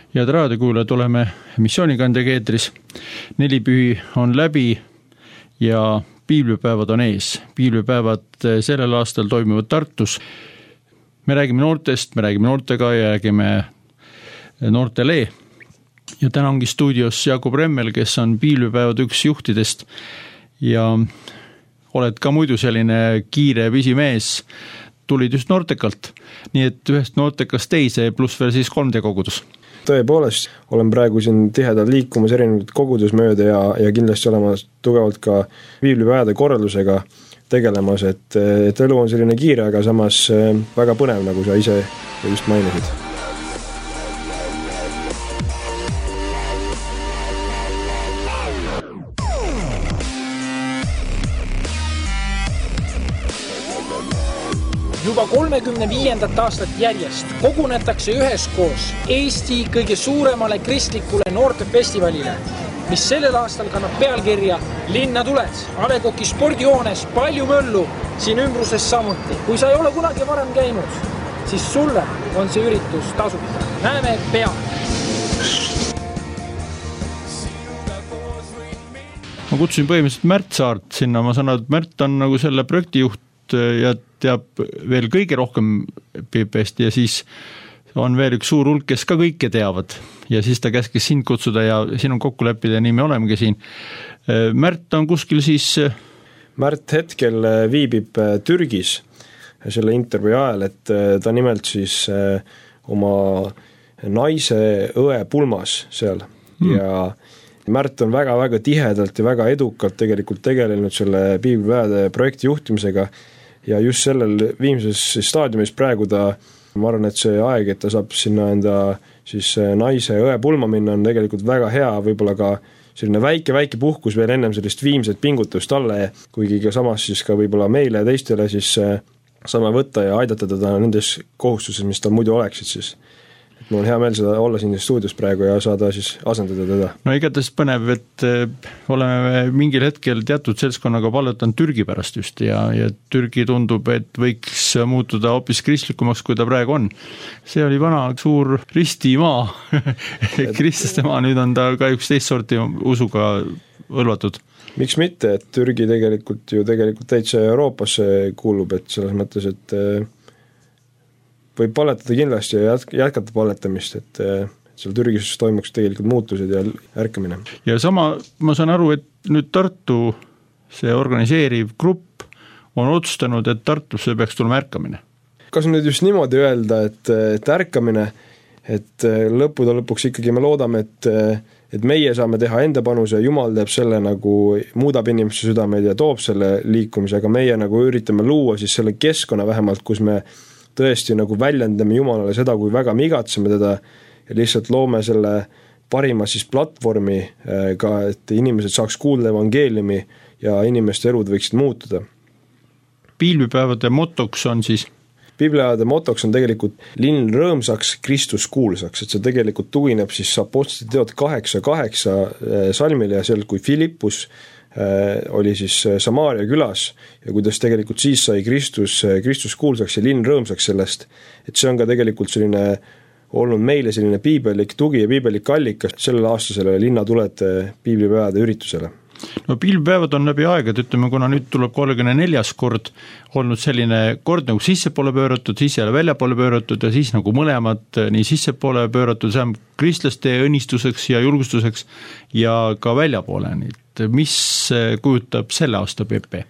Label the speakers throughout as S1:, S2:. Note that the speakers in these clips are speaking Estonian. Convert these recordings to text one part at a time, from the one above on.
S1: Head raadiokuulajad, oleme missioonikandeega eetris. 4 pühi on läbi ja piiblipäevad on ees. Piiblipäevad sellel aastal toimuvad Tartus. Me räägime noortest, me räägime noortega ja räägime noortele. Ja täna ongi stuudios Jakob Remmel, kes on piiblipäevad üks juhtidest ja oled ka muidu selline kiire pisimees. Tulid just noortekalt, nii et ühest noortekast teise pluss veel siis 3D kogudus.
S2: Tõepoolest, olen praegu siin tihedalt liikumas erinevad kogudusmööda ja kindlasti olema tugevalt ka piiblipäevade korraldusega tegelemas, et elu on selline kiire, aga samas väga põnev, nagu sa ise just mainisid.
S3: Juba 35. aastat järjest kogunetakse üheskoos Eesti kõige suuremale kristlikule noortefestivalile, mis sellel aastal kannab pealkirja Linna tuled. Avekoki spordihoones palju möllu, siin ümbruses samuti. Kui sa ei ole kunagi varem käinud, siis sulle on see üritus tasuta. Näeme peal!
S1: Ma kutsusin põhimõtteliselt Märt Saart sinna, ma saan aru, et Märt on nagu selle projektijuht ja teab veel kõige rohkem PPS-t ja siis on veel üks suur hulk, kes ka kõike teavad ja siis ta käskis sind kutsuda ja siin on kokku leppida ja nii me olemegi siin. Märt on kuskil siis...
S2: Märt hetkel viibib Türgis selle intervjuu ajal, et ta nimelt siis oma naise õe pulmas seal ja Märt on väga-väga tihedalt ja väga edukalt tegelikult tegelenud selle piiblipäevade projekti juhtimisega ja just sellel viimses staadiumis praegu ta, ma arvan, et see aeg, et ta saab sinna enda siis naise õe pulma minna, on tegelikult väga hea, võib-olla ka selline väike puhkus veel ennem sellist viimset pingutust alle, kuigi ka samas siis ka võib-olla meile ja teistele siis saame võtta ja aidata teda nendes kohustuses, mis tal muidu oleksid siis. Et mul on hea meel seda olla siin stuudios praegu ja saada siis asendada teda.
S1: No igatahes põnev, et oleme mingil hetkel teatud seltskonnaga palvetanud Türgi pärast just ja Türgi tundub, et võiks muutuda hoopis kristlikumaks, kui ta praegu on. See oli vana suur ristimaa, kristlaste maa, nüüd on ta ka üks teist sorti usuga hõlvatud.
S2: Miks mitte, et Türgi tegelikult täitsa Euroopasse kuulub, et selles mõttes, et võib palletada kindlasti ja jätkata palletamist, et seal Türgis toimuks tegelikult muutused ja ärkamine.
S1: Ja sama, ma saan aru, et nüüd Tartu see organiseeriv grupp on otsustanud, et Tartusse peaks tulema ärkamine.
S2: Kas nüüd just niimoodi öelda, et ärkamine, et lõppude lõpuks ikkagi me loodame, et meie saame teha enda panuse, Jumal teeb selle nagu muudab inimeste südameid ja toob selle liikumise, aga meie nagu üritame luua siis selle keskkonna vähemalt, kus me tõesti nagu väljendame Jumalale seda, kui väga me igatseme teda ja lihtsalt loome selle parima siis platvormi ka, et inimesed saaks kuulda evangeeliumi ja inimeste elud võiksid muutuda.
S1: Piiblipäevade motoks on siis?
S2: Piiblipäevade motoks on tegelikult linn rõõmsaks, Kristus kuulsaks, et see tegelikult tugineb siis Apostlite teod 8.8 salmile ja seal, kui Filippus oli siis Samaaria külas ja kuidas tegelikult siis sai Kristus kuulsaks ja linn rõõmsaks sellest, et see on ka tegelikult selline olnud meile selline piibelik tugi ja piibelik allikas sellel aastasele linnatuled piiblipäevade üritusele.
S1: No piiblipäevad on läbi aegad, ütleme, kuna nüüd tuleb 34. kord olnud selline kord nagu sissepoole pööratud, siis jälle väljapoole pööratud ja siis nagu mõlemad nii sissepoole pööratud, see on kristlaste õnnistuseks ja julgustuseks ja ka väljapoole. Et mis kujutab selle aasta PP?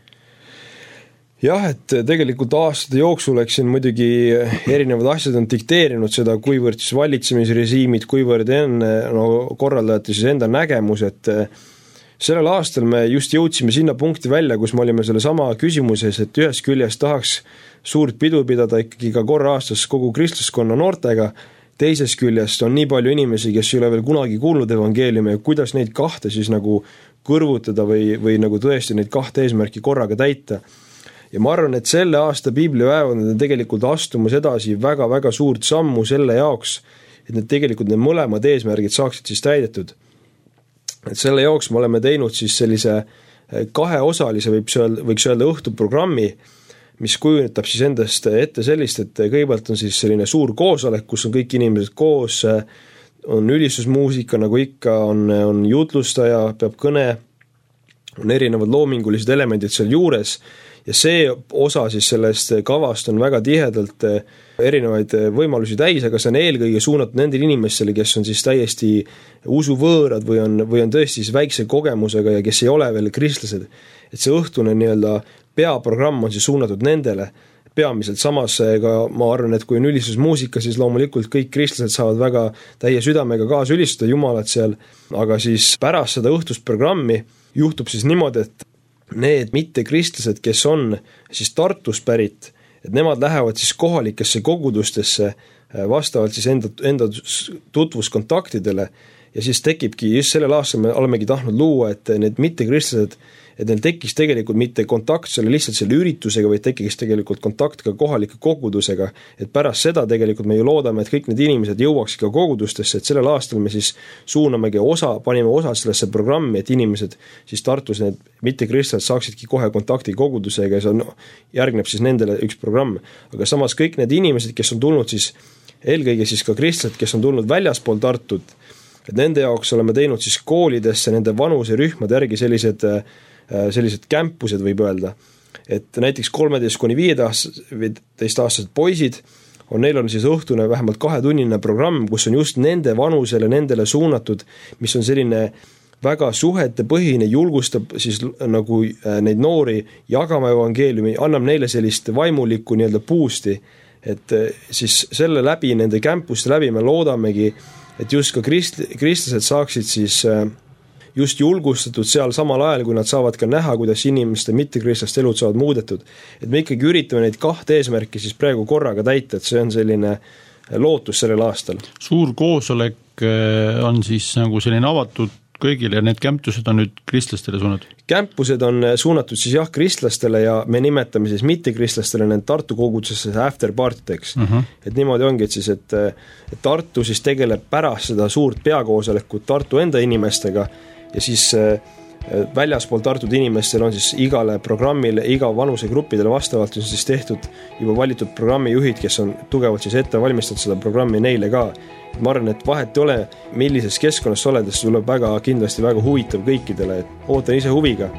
S2: Jah, et tegelikult aastate jooksul siin muidugi erinevad asjad on dikteerinud seda, kuivõrd siis valitsemisrežiimid, kuivõrd korraldajate siis enda nägemus, et sellel aastal me just jõudsime sinna punkti välja, kus me olime selle sama küsimuses, et ühest küljest tahaks suurt pidu pidada ikkagi ka korra aastas kogu kristlaskonna noortega, teises küljest on nii palju inimesi, kes ei ole veel kunagi kuulnud evangeeliumi ja kuidas neid kahte siis nagu kõrvutada või nagu tõesti neid kahte eesmärki korraga täita. Ja ma arvan, et selle aasta piiblipäevad on tegelikult astumas edasi väga-väga suurt sammu selle jaoks, et need tegelikult need mõlemad eesmärgid saaksid siis täidetud. Et selle jaoks me oleme teinud siis sellise kaheosalise, võiks öelda õhtuprogrammi, mis kujunetab siis endast ette sellist, et kõigepealt on siis selline suur koosolek, kus on kõik inimesed koos, on ülistusmuusika, nagu ikka, on jutlustaja, peab kõne, on erinevad loomingulised elemendid seal juures ja see osa siis sellest kavast on väga tihedalt erinevaid võimalusi täis, aga see on eelkõige suunatud nendele inimestele, kes on siis täiesti usuvõõrad või on tõesti siis väikse kogemusega ja kes ei ole veel kristlased. Et see õhtune nii-öelda peaprogramm on siis suunatud nendele peamiselt, samas ka ma arvan, et kui on ülistusmuusika, siis loomulikult kõik kristlased saavad väga täie südamega kaasa ülistada Jumalat seal, aga siis pärast seda õhtust programmi juhtub siis niimoodi, et need mittekristlased, kes on siis Tartust pärit, et nemad lähevad siis kohalikesse kogudustesse vastavalt siis enda tutvuskontaktidele ja siis tekibki, just sellel aastal me olemegi tahtnud luua, et need mittekristlased, et neil tekkis tegelikult mitte kontakt lihtsalt selle üritusega, vaid tekkis tegelikult kontakt ka kohalike kogudusega, et pärast seda tegelikult me ju loodame, et kõik need inimesed jõuaks ka kogudustesse, et sellel aastal me siis suunamegi panime osa sellesse programmi, et inimesed siis Tartus need mittekristlased saaksidki kohe kontakti kogudusega ja see järgneb siis nendele üks programm, aga samas kõik need inimesed, kes on tulnud siis, eelkõige siis ka kristlased, kes on tulnud väljaspool Tartut, et nende jaoks oleme teinud siis koolidesse nende vanuserühmade järgi sellised kämpused võib öelda, et näiteks 13–15-aastased poisid neil on siis õhtune vähemalt 2-tunnine programm, kus on just nende vanusele, nendele suunatud, mis on selline väga suhetepõhine, julgustab siis nagu neid noori jagama evangeeliumi, annab neile sellist vaimulikku nii-öelda boost'i, et siis selle läbi, nende kämpuste läbi me loodamegi, et just ka kristlased saaksid siis just julgustatud seal samal ajal, kui nad saavad ka näha, kuidas inimeste mittekristlaste elud saavad muudetud. Et me ikkagi üritame neid 2 eesmärki siis praegu korraga täita, et see on selline lootus sellel aastal.
S1: Suur koosolek on siis nagu selline avatud kõigile ja need kämpused on nüüd kristlastele suunatud?
S2: Kämpused on suunatud siis jah kristlastele ja me nimetame siis mittekristlastele need Tartu kogudusesse after partideks. Et niimoodi ongi, et siis, et Tartu siis tegeleb pärast seda suurt peakoosolekut Tartu enda inimestega ja siis väljaspool Tartud inimestel on siis igale programmile, iga vanusegruppidele vastavalt on siis tehtud juba valitud programmijuhid, kes on tugevalt siis ette valmistatud seda programmi neile ka. Ma arvan, et vahet ei ole, millises keskkonnas oled, see tuleb kindlasti väga huvitav kõikidele, et ootan ise huviga.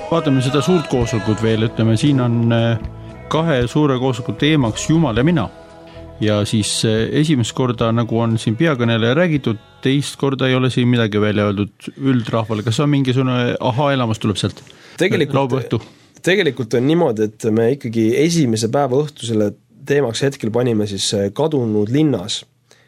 S1: Vaatame seda suurt koosolekut veel, ütleme, siin on 2 suure koosoleku teemaks Jumal ja mina. Ja siis esimest korda, nagu on siin peakõneleja räägitud, teist korda ei ole siin midagi välja öeldud üldrahvale. Kas on mingisugune aha-elamus tuleb sealt?
S2: Tegelikult on niimoodi, et me ikkagi esimese päeva õhtu selle teemaks hetkel panime siis kadunud linnas.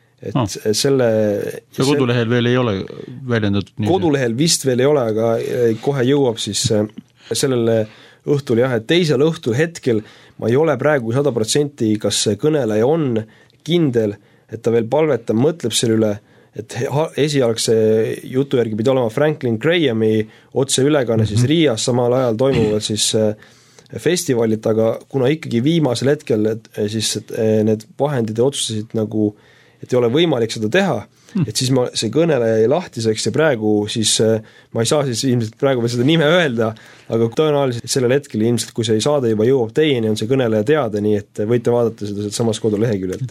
S2: See
S1: kodulehel veel ei ole väljendatud?
S2: Kodulehel vist veel ei ole, aga kohe jõuab siis sellele õhtul jah, et teisel õhtul hetkel ma ei ole praegu 100%, kas see kõneleja on kindel, et ta veel palvetab, mõtleb selle üle, et esialgse jutu järgi pidi olema Franklin Grahami otse ülekanne siis Riias, samal ajal toimuvad siis festivalid, aga kuna ikkagi viimasel hetkel siis need vahendid otsustasid nagu, et ei ole võimalik seda teha, et siis see kõneleja jäi lahtiseks ja praegu siis ma ei saa siis ilmselt praegu veel seda nime öelda, aga tõenäoliselt sellel hetkel ilmselt, kui see saade juba jõuab teieni, on see kõneleja teada, nii et võite vaadata seda samast koduleheküljelt.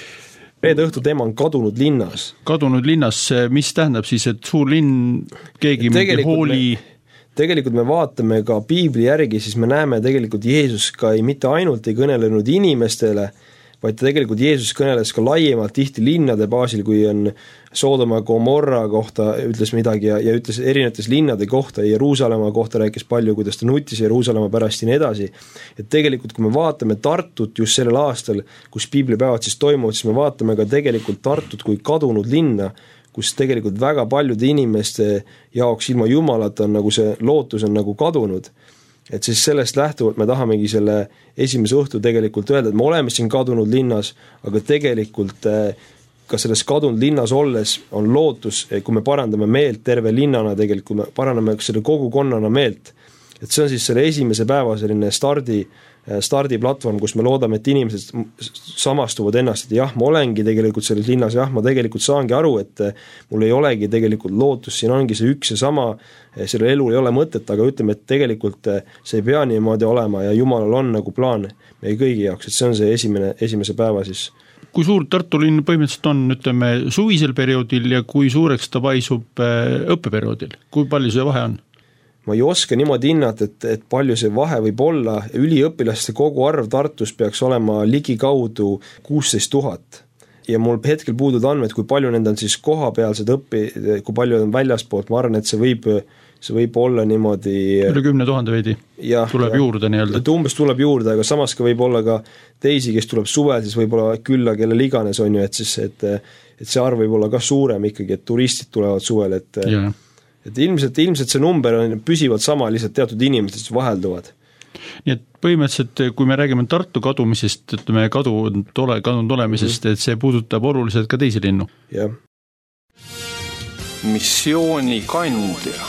S2: Reede õhtu teema on kadunud linnas.
S1: Kadunud linnas, mis tähendab siis, et suur linn, keegi mingi hooli...
S2: Tegelikult me vaatame ka piibli järgi, siis me näeme tegelikult Jeesus ka mitte ainult ei kõnelenud inimestele, vaid tegelikult Jeesus kõneles ka laiemalt tihti linnade baasil, kui on Soodoma Gomorra kohta ütles midagi ja ütles erinevates linnade kohta, Jeruusalemma kohta rääkis palju, kuidas ta nutis Jeruusalemma pärast ja nii edasi. Et tegelikult, kui me vaatame Tartut just sellel aastal, kus piiblipäevad siis toimuvad, siis me vaatame ka tegelikult Tartut kui kadunud linna, kus tegelikult väga paljude inimeste jaoks ilma Jumalata on nagu see lootus on nagu kadunud. Et siis sellest lähtuvalt me tahamegi selle esimese õhtu tegelikult öelda, et me oleme siin kadunud linnas, aga tegelikult ka selles kadunud linnas olles on lootus, kui me parandame meelt terve linnana tegelikult, kui me parandame selle kogukonnana meelt, et see on siis selle esimese päeva selline stardiplatvorm, kus me loodame, et inimesed samastuvad ennast, et jah, ma olengi tegelikult selles linnas, jah, ma tegelikult saangi aru, et mul ei olegi tegelikult lootus, siin ongi see üks ja sama, sellel elul ei ole mõtet, aga ütleme, et tegelikult see ei pea niimoodi olema ja Jumalal on nagu plaan meie kõigi jaoks, et see on see esimese päeva siis.
S1: Kui suur Tartu linn põhimõtteliselt on, ütleme, suvisel perioodil ja kui suureks ta paisub õppeperioodil? Kui palju see vahe on?
S2: Ma ei oska niimoodi hinnata, et palju see vahe võib olla. Üliõpilaste kogu arv Tartus peaks olema ligikaudu 16 000. Ja mul hetkel puudud andmed, kui palju nende on siis kohapealsed kui palju on väljaspoolt. Ma arvan, et see võib olla niimoodi...
S1: Üle 10 000 veidi tuleb juurde nii-öelda.
S2: Et umbes tuleb juurde, aga samas ka võib olla ka teisi, kes tuleb suvel, siis võib-olla külla, kellel iganes on ju, et see arv võib olla ka suurem ikkagi, et turistid tulevad suvel, et ilmselt see number on püsivalt sama, lihtsalt teatud inimesed vahelduvad.
S1: Nii et põhimõtteliselt, kui me räägime Tartu kadumisest, ütleme kadunud olemisest, et see puudutab oluliselt ka teisi linnu.
S2: Jah.
S4: Missioonikandja.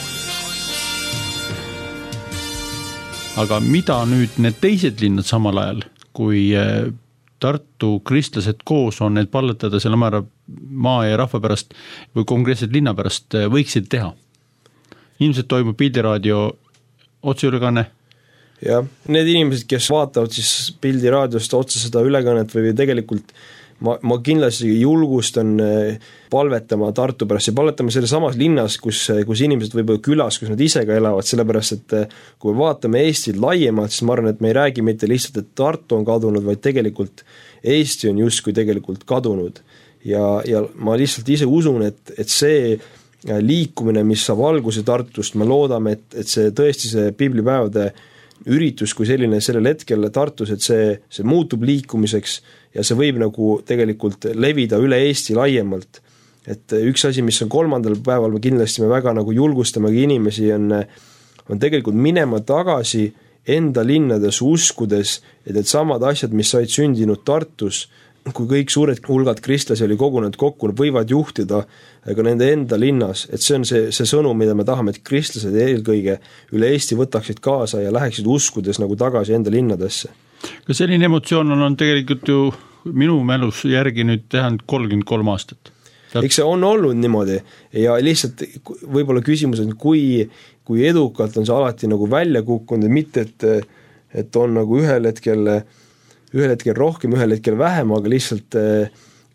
S1: Aga mida nüüd need teised linnad samal ajal, kui Tartu kristlased koos on need palletada selle määra maa ja rahva pärast või konkreetselt linna pärast võiksid teha? Ilmselt toimub pildiraadio otseülekanne?
S2: Jah, need inimesed, kes vaatavad siis pildiraadiost otse seda ülekannet või tegelikult ma kindlasti julgustan palvetama Tartu pärast ja palvetama selle samas linnas, kus inimesed võib-olla külas, kus nad ise ka elavad, sellepärast et kui me vaatame Eestit laiemalt, siis ma arvan, et me ei räägi mitte lihtsalt, et Tartu on kadunud, vaid tegelikult Eesti on justkui tegelikult kadunud ja ma lihtsalt ise usun, et see liikumine, mis saab alguse Tartust, me loodame, et see tõesti see piiblipäevade üritus kui selline sellel hetkel Tartus, et see muutub liikumiseks ja see võib nagu tegelikult levida üle Eesti laiemalt. Et üks asi, mis on 3. päeval, kindlasti me väga nagu julgustamegi inimesi, on tegelikult minema tagasi enda linnades uskudes, et need samad asjad, mis said sündinud Tartus, kui kõik suured hulgad kristlasi oli kogunenud kokku, võivad juhtida ka nende enda linnas, et see on see sõnum, mida me tahame, et kristlased eelkõige üle Eesti võtaksid kaasa ja läheksid uskudes nagu tagasi enda linnadesse.
S1: Kas selline emotsioon on tegelikult ju minu mälus järgi nüüd tehanud 33 aastat?
S2: Eks see on olnud niimoodi ja lihtsalt võib-olla küsimus on, kui edukalt on see alati nagu välja kukkunud, mitte et on nagu ühel hetkel rohkem, ühel hetkel vähem, aga lihtsalt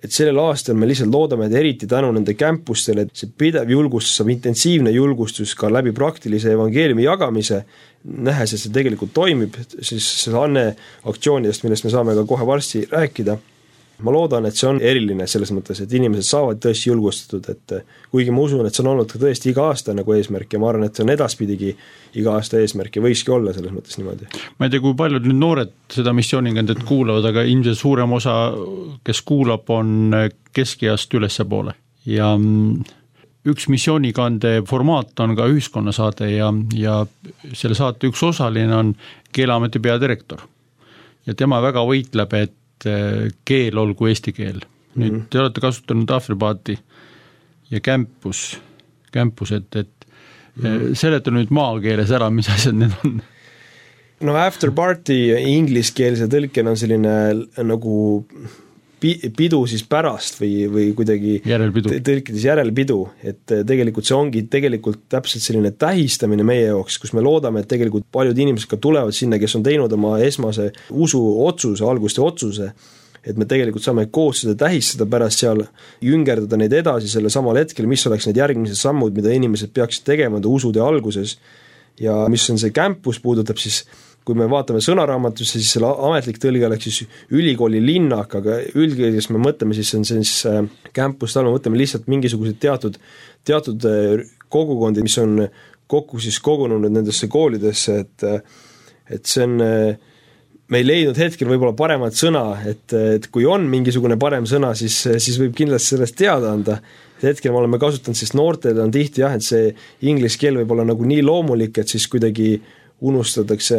S2: et sellel aastal me lihtsalt loodame, et eriti tänu nende campustele, et see pidev julgustus, intensiivne julgustus ka läbi praktilise evangeeliumi jagamise, nähes, et see tegelikult toimib, siis see Anne aktsioonidest, millest me saame ka kohe varsti rääkida. Ma loodan, et see on eriline selles mõttes, et inimesed saavad tõesti julgustatud, et kuigi ma usun, et see on olnud ka tõesti iga aasta nagu eesmärk ja ma arvan, et see on edaspidigi iga aasta eesmärk ja võikski olla selles mõttes niimoodi.
S1: Ma ei tea, kui paljud nüüd noored seda missioonikandet kuulavad, aga ilmselt suurem osa, kes kuulab, on keskiast ülesse poole. Ja üks missioonikande formaat on ka ühiskonnasaade ja selle saate üks osaline on Keeleameti peadirektor. Ja tema väga võitleb, et keel olgu eesti keel. Nüüd te olete kasutanud Afterparty ja campus, et seleta nüüd maakeeles ära, mis asjad need on?
S2: No Afterparty ingliskeelse tõlken on selline nagu pidu siis pärast või kuidagi tõlkides järelpidu, et tegelikult see ongi tegelikult täpselt selline tähistamine meie jaoks, kus me loodame, et tegelikult paljud inimesed ka tulevad sinna, kes on teinud oma esmase usu otsuse, alguste otsuse, et me tegelikult saame koos seda tähistada pärast seal, jüngerdada neid edasi selle samal hetkel, mis oleks need järgmised sammud, mida inimesed peaksid tegema usude alguses ja mis on see campus puudutab siis kui me vaatame sõnaraamatusse, siis selle ametlik tõlge oleks siis ülikooli linnak, aga üldkeeles me mõtleme, siis on see campus, me mõtleme lihtsalt mingisugused teatud kogukondi, mis on kokku siis kogunenud nendesse koolidesse, et see on, me ei leidnud hetkel võib-olla paremat sõna, et kui on mingisugune parem sõna, siis võib kindlasti sellest teada anda. Hetkel me oleme kasutanud, sest noortel on tihti et see inglise keel võib olla nagu nii loomulik, et siis kuidagi unustatakse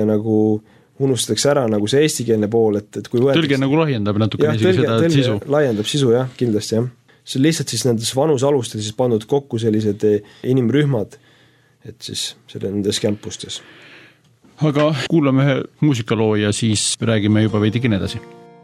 S2: ära nagu see eestikeelne pool, et kui
S1: tõlge nagu laiendab natuke seda sisu.
S2: Laiendab sisu, jah, kindlasti, jah. See on lihtsalt siis nendes vanusalustel siis pandud kokku sellised inimrühmad, et siis selle nendes campustes.
S1: Aga kuulame ühe muusikaloo ja siis räägime juba veidikin edasi.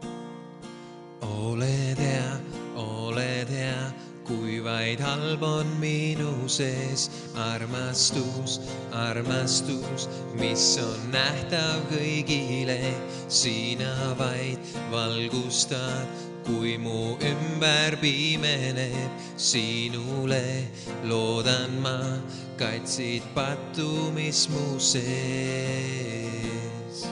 S5: Vaid halb on minu sees armastus, mis on nähtav kõigile. Sina vaid valgustad, kui mu ümber pimeneb. Sinule loodan ma, kaitsid pattu, mis mu sees.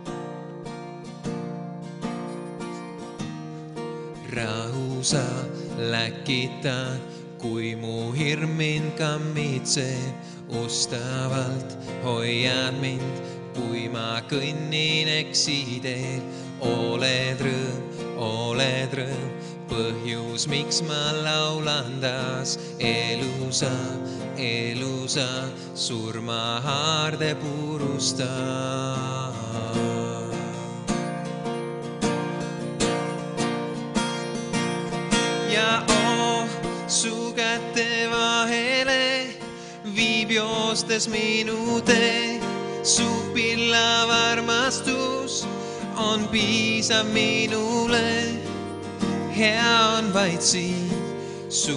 S5: Rahu sa läkitad, kui mu hirm mind kammitseb, ustavalt hoiad mind, kui ma kõnnin eksideel. Oled rõõm, põhjus, miks ma laulan taas. Elusa, surma haarde purustab. Ja su kätte vahele viib joostes minu tee. Su pillav armastus on piisav minule. Hea on vaid siin su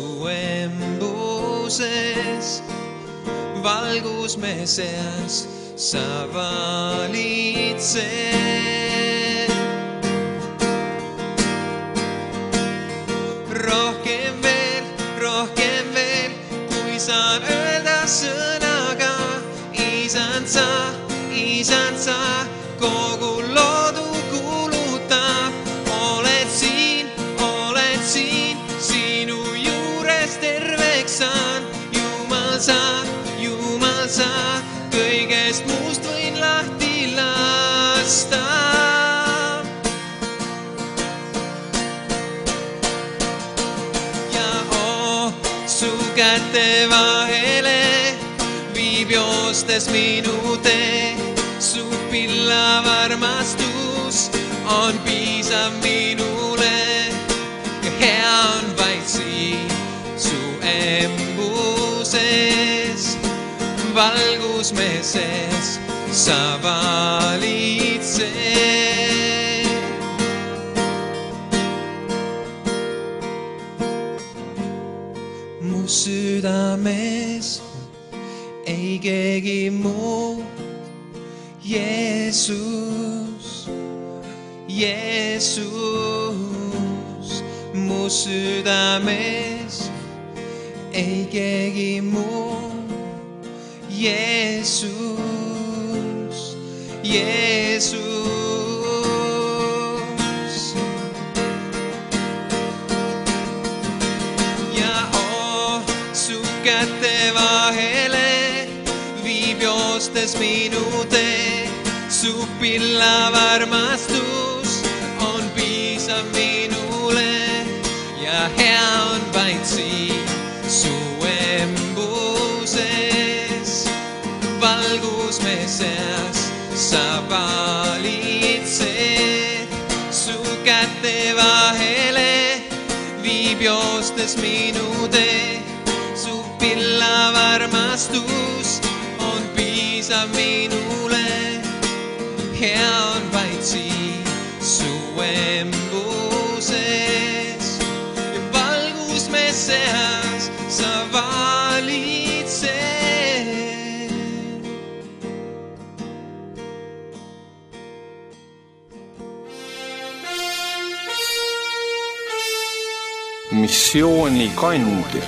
S5: embuses. Valgus me seas sa valitsed. Rohkem veel, kui saan öelda sõnaga. Isand sa, kogu loodu kuulutab. Oled siin, sinu juures terveks saan. Jumal sa, kõigest muust võin lahti lasta. Kätte vahele viib joostes minu tee. Su pillav armastus on piisav minule. Hea on vaid siin su embuses. Valgus me sees sa valitsed. Mu südames ei keegi muu. Jeesus, mu mu südames ei keegi muu. Jeesus, Jeesus. Ja su käte vahele viib joostes minu tee. Su pillav armastus on piisav minule ja hea on vaid siin su embuses. Valgus me seas sa valitsed. Su käte vahele viib joostes minu tee. Su pillav armastus on piisav minule. Hea on vaid siin su embuses. Ja valgus me seas sa valitsed.
S4: Missiooni kandja.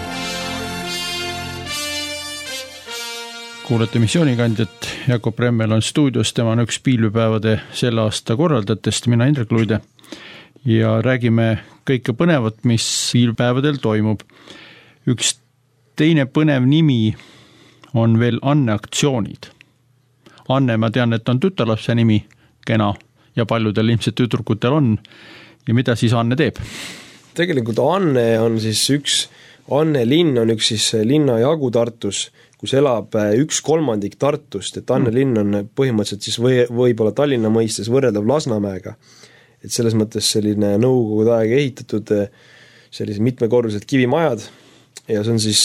S1: Kuulete missioonikandjat, Jakob Remmel on stuudios, tema on üks piilvepäevade selle aasta korraldajatest, mina Indrek Luide, ja räägime kõike põnevat, mis piilvepäevadel toimub. Üks teine põnev nimi on veel Anne aktsioonid. Anne, ma tean, et on tütarlapse nimi, kena, ja paljudel ilmselt tüdrukutel on, ja mida siis Anne teeb?
S2: Tegelikult Anne on siis Anne linn on üks siis linnajagu Tartus, kus elab 1/3 Tartust, et Anne linn on põhimõtteliselt siis võib-olla Tallinna mõistes võrreldav Lasnamäega. Et selles mõttes selline nõukogude aeg ehitatud sellised mitmekorrulised kivimajad ja see on siis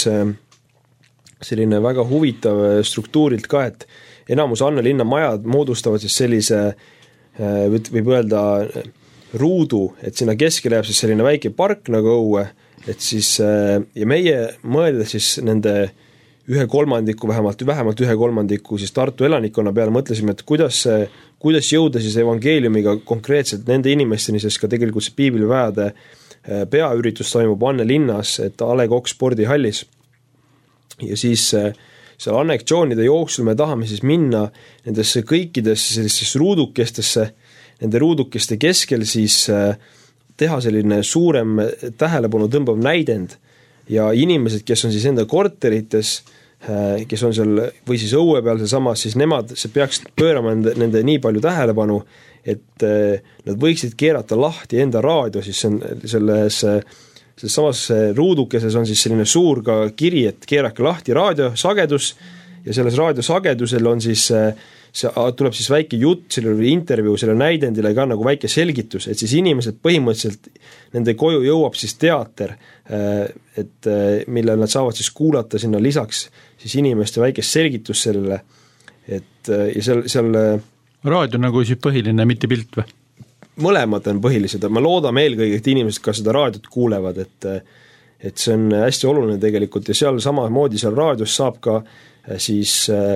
S2: selline väga huvitav struktuurilt ka, et enamus Anne linna majad moodustavad siis sellise, võib öelda, ruudu, et sinna keskele jääb siis selline väike park nagu õue, et siis ja meie mõeldes siis nende 1/3 vähemalt 1/3 siis Tartu elanikkonna peale mõtlesime, et kuidas jõuda siis evangeeliumiga konkreetselt nende inimesteni, sest ka tegelikult see piiblipäevade peaüritus toimub Anne linnas, et A. Le Coq spordihallis. Ja siis seal annektsioonide jooksul me tahame siis minna nendesse kõikidesse sellistesse ruudukestesse, nende ruudukeste keskel siis teha selline suurem tähelepanu tõmbav näidend ja inimesed, kes on siis enda korterites, kes on seal või siis õue peal seesamas, siis nemad peaksid pöörama nende nii palju tähelepanu, et nad võiksid keerata lahti enda raadio, siis selles samas ruudukeses on siis selline suur ka kiri, et keerake lahti raadiosagedus ja selles raadiosagedusel on siis tuleb siis väike jutt, sellele intervjuu, selle näidendile ka nagu väike selgitus, et siis inimesed põhimõtteliselt, nende koju jõuab siis teater, et mille nad saavad siis kuulata sinna lisaks siis inimeste väikest selgitus sellele, et ja seal
S1: raadio nagu siis põhiline, mitte pilt või?
S2: Mõlemad on põhilised, ma loodame eelkõige, et inimesed ka seda raadiot kuulevad, et see on hästi oluline tegelikult ja seal samamoodi seal raadios saab ka siis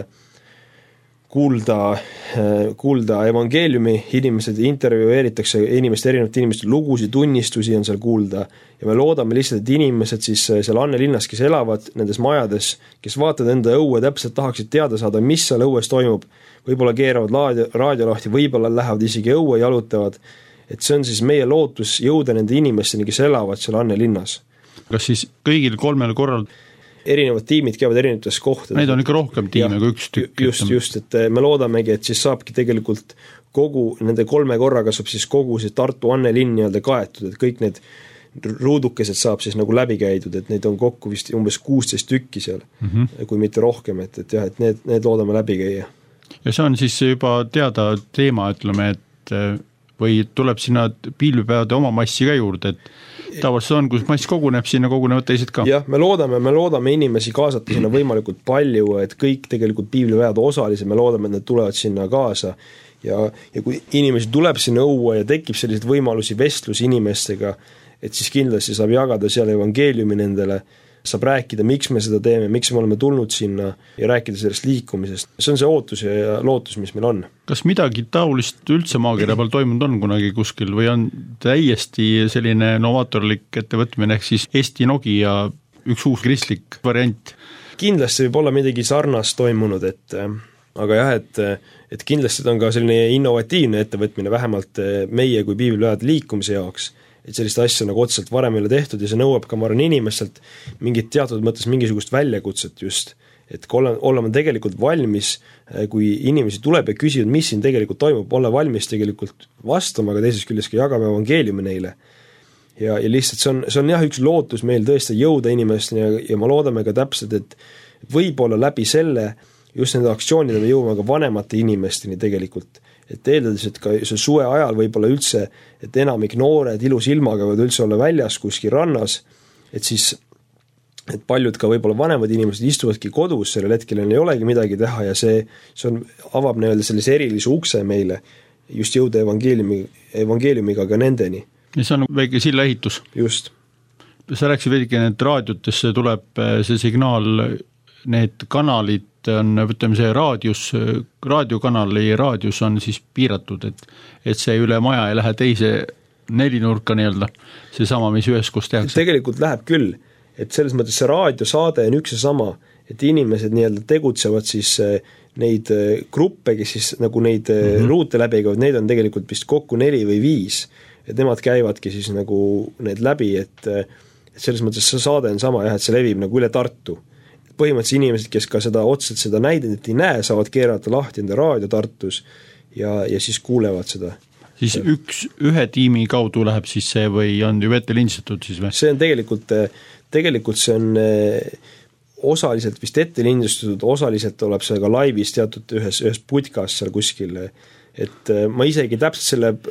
S2: kuulda evangeeliumi, inimesed intervjueeritakse erinevate inimeste lugusid, tunnistusi on seal kuulda ja me loodame lihtsalt, et inimesed siis seal Anne linnas, kes elavad nendes majades, kes vaatavad enda õue, täpselt tahaksid teada saada, mis seal õues toimub, võib-olla keeravad raadio lahti, võib-olla lähevad isegi õue jalutavad, et see on siis meie lootus jõuda nende inimesteni, kes elavad seal Anne linnas.
S1: Kas siis kõigil 3 korral
S2: erinevad tiimid käivad erinevates kohtades.
S1: Neid on ikka rohkem tiime kui üks tükk.
S2: Just, et me loodamegi, et siis saabki tegelikult nende 3 korraga saab siis kogu see Tartu Anne linn nii-öelda kaetud, et kõik need ruudukesed saab siis nagu läbi käidud, et neid on kokku vist umbes 16 tükki seal, kui mitte rohkem, et jah, et need loodame läbi käia.
S1: Ja see on siis juba teada teema, ütleme, et või tuleb sinna piilvepäevade oma massi ka juurde, et tavaliselt on, kus mass koguneb, sinna kogunevad teised ka.
S2: Jah, me loodame inimesi kaasata sinna võimalikult palju, et kõik tegelikult piiblipäevade osalised, me loodame, et need tulevad sinna kaasa ja kui inimesi tuleb sinna õue ja tekib selliseid võimalusi vestlus inimestega, et siis kindlasti saab jagada seal evangeeliumi nendele, saab rääkida, miks me seda teeme, miks me oleme tulnud sinna ja rääkida sellest liikumisest. See on see ootus ja lootus, mis meil on.
S1: Kas midagi taolist üldse maakirja peal toimunud on kunagi kuskil või on täiesti selline novaatorlik ettevõtmine ehk siis Eesti Nogi ja üks uus kristlik variant?
S2: Kindlasti võib olla midagi sarnast toimunud, aga jah, et kindlasti ta on ka selline innovatiivne ettevõtmine, vähemalt meie kui piiblipäevade liikumise jaoks, et sellist asja nagu otseselt varem ei ole tehtud ja see nõuab ka, ma arvan, inimestelt mingit teatud mõttes mingisugust väljakutset just, et olema tegelikult valmis, kui inimesi tuleb ja küsivad, mis siin tegelikult toimub, olla valmis tegelikult vastama, aga teisest küljest ka jagame evangeeliumi neile. Ja lihtsalt see on jah, üks lootus meil tõesti jõuda inimesteni ja ma loodame ka täpselt, et võib-olla läbi selle just nende aktsioonide me jõuame ka vanemate inimesteni tegelikult, et eeldades, et ka see suve ajal võib-olla üldse, et enamik noored ilus ilmaga võivad üldse olla väljas kuskil rannas, et siis et paljud ka võib-olla vanemad inimesed istuvadki kodus, sellel hetkel ei olegi midagi teha ja see avab nii-öelda sellise erilise ukse meile just jõuda evangeeliumiga ka nendeni.
S1: Ja see on väike sillaehitus.
S2: Just.
S1: Sa rääksid veidike, et raadiotesse tuleb see signaal, need kanalid on, võtame see raadiokanali raadius on siis piiratud, et see üle maja ei lähe teise nelinurka nii-öelda, see sama, mis üheskoos tehakse.
S2: Tegelikult läheb küll, et selles mõttes see raadiosaade on üks ja sama, et inimesed nii-öelda tegutsevad siis neid gruppe, kes siis nagu neid ruute läbi käivad, neid on tegelikult vist kokku 4 või 5, et nemad käivadki siis nagu need läbi, et selles mõttes see saade on sama jah, et see levib nagu üle Tartu. Põhimõtteliselt inimesed, kes ka seda otseselt seda näidendit ei näe, saavad keerata lahti enda raadio Tartus ja siis kuulevad seda.
S1: Siis ühe tiimi kaudu läheb siis see või on ju ette lindistatud siis või?
S2: See on tegelikult see on osaliselt vist ette lindistatud, osaliselt tuleb see ka laivis teatud ühes putkas seal kuskil, et ma isegi täpselt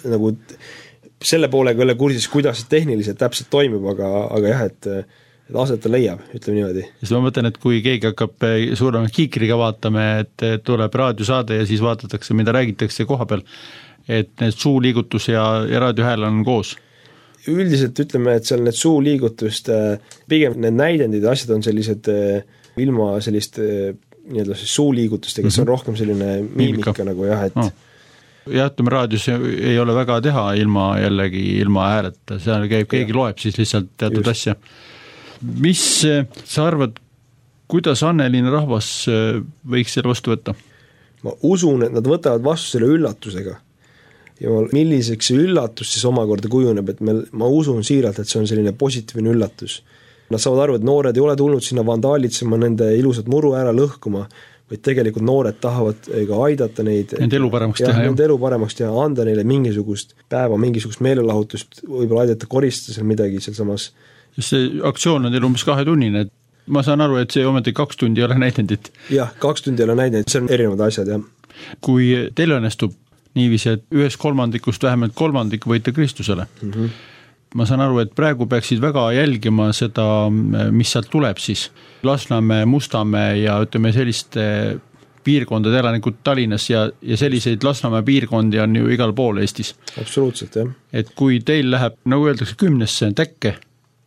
S2: selle poolega üle kursis, kuidas tehniliselt täpselt toimub, aga jah, et aseta leiab, ütleme niimoodi.
S1: Ja ma mõtlen, et kui keegi hakkab suurema kiikriga vaatama, et tuleb raadiosaade ja siis vaatatakse, mida räägitakse koha peal, et need suuliigutus ja raadiohääl on koos.
S2: Üldiselt ütleme, et seal need suuliigutust, pigem need näidendid ja asjad on sellised ilma sellist nii-öelda siis suuliigutustega, see on rohkem selline miimika nagu jah, et
S1: ja ütleme, raadios ei ole väga teha ilma hääleta, seal käib, keegi loeb siis lihtsalt teatud asja. Mis sa arvad, kuidas Anneliina rahvas võiks selle vastu võtta?
S2: Ma usun, et nad võtavad vastu selle üllatusega. Ja milliseks see üllatus siis omakorda kujuneb, et ma usun siiralt, et see on selline positiivne üllatus. Nad saavad aru, et noored ei ole tulnud sinna vandaalitsema, nende ilusat muru ära lõhkuma, vaid tegelikult noored tahavad ka aidata neid.
S1: Nende elu
S2: paremaks teha, anda neile mingisugust päeva, mingisugust meelelahutust, võib-olla aidata koristada seal midagi seal samas.
S1: See aktsioon on teil umbes 2 tunnine, ma saan aru, et see ometi 2 tundi ei ole näidendit.
S2: Jah, 2 tundi ei ole näidendit, see on erinevad asjad, jah.
S1: Kui teil õnnestub niiviisi, et 1/3 vähemalt 3 võite Kristusele, ma saan aru, et praegu peaksid väga jälgima seda, mis sealt tuleb siis. Lasnamäe, Mustamäe ja ütleme selliste piirkondade elanikud Tallinnas ja selliseid Lasnamäe piirkondi on ju igal pool Eestis.
S2: Absoluutselt, jah.
S1: Et kui teil läheb, nagu öeldakse, 10 täkke,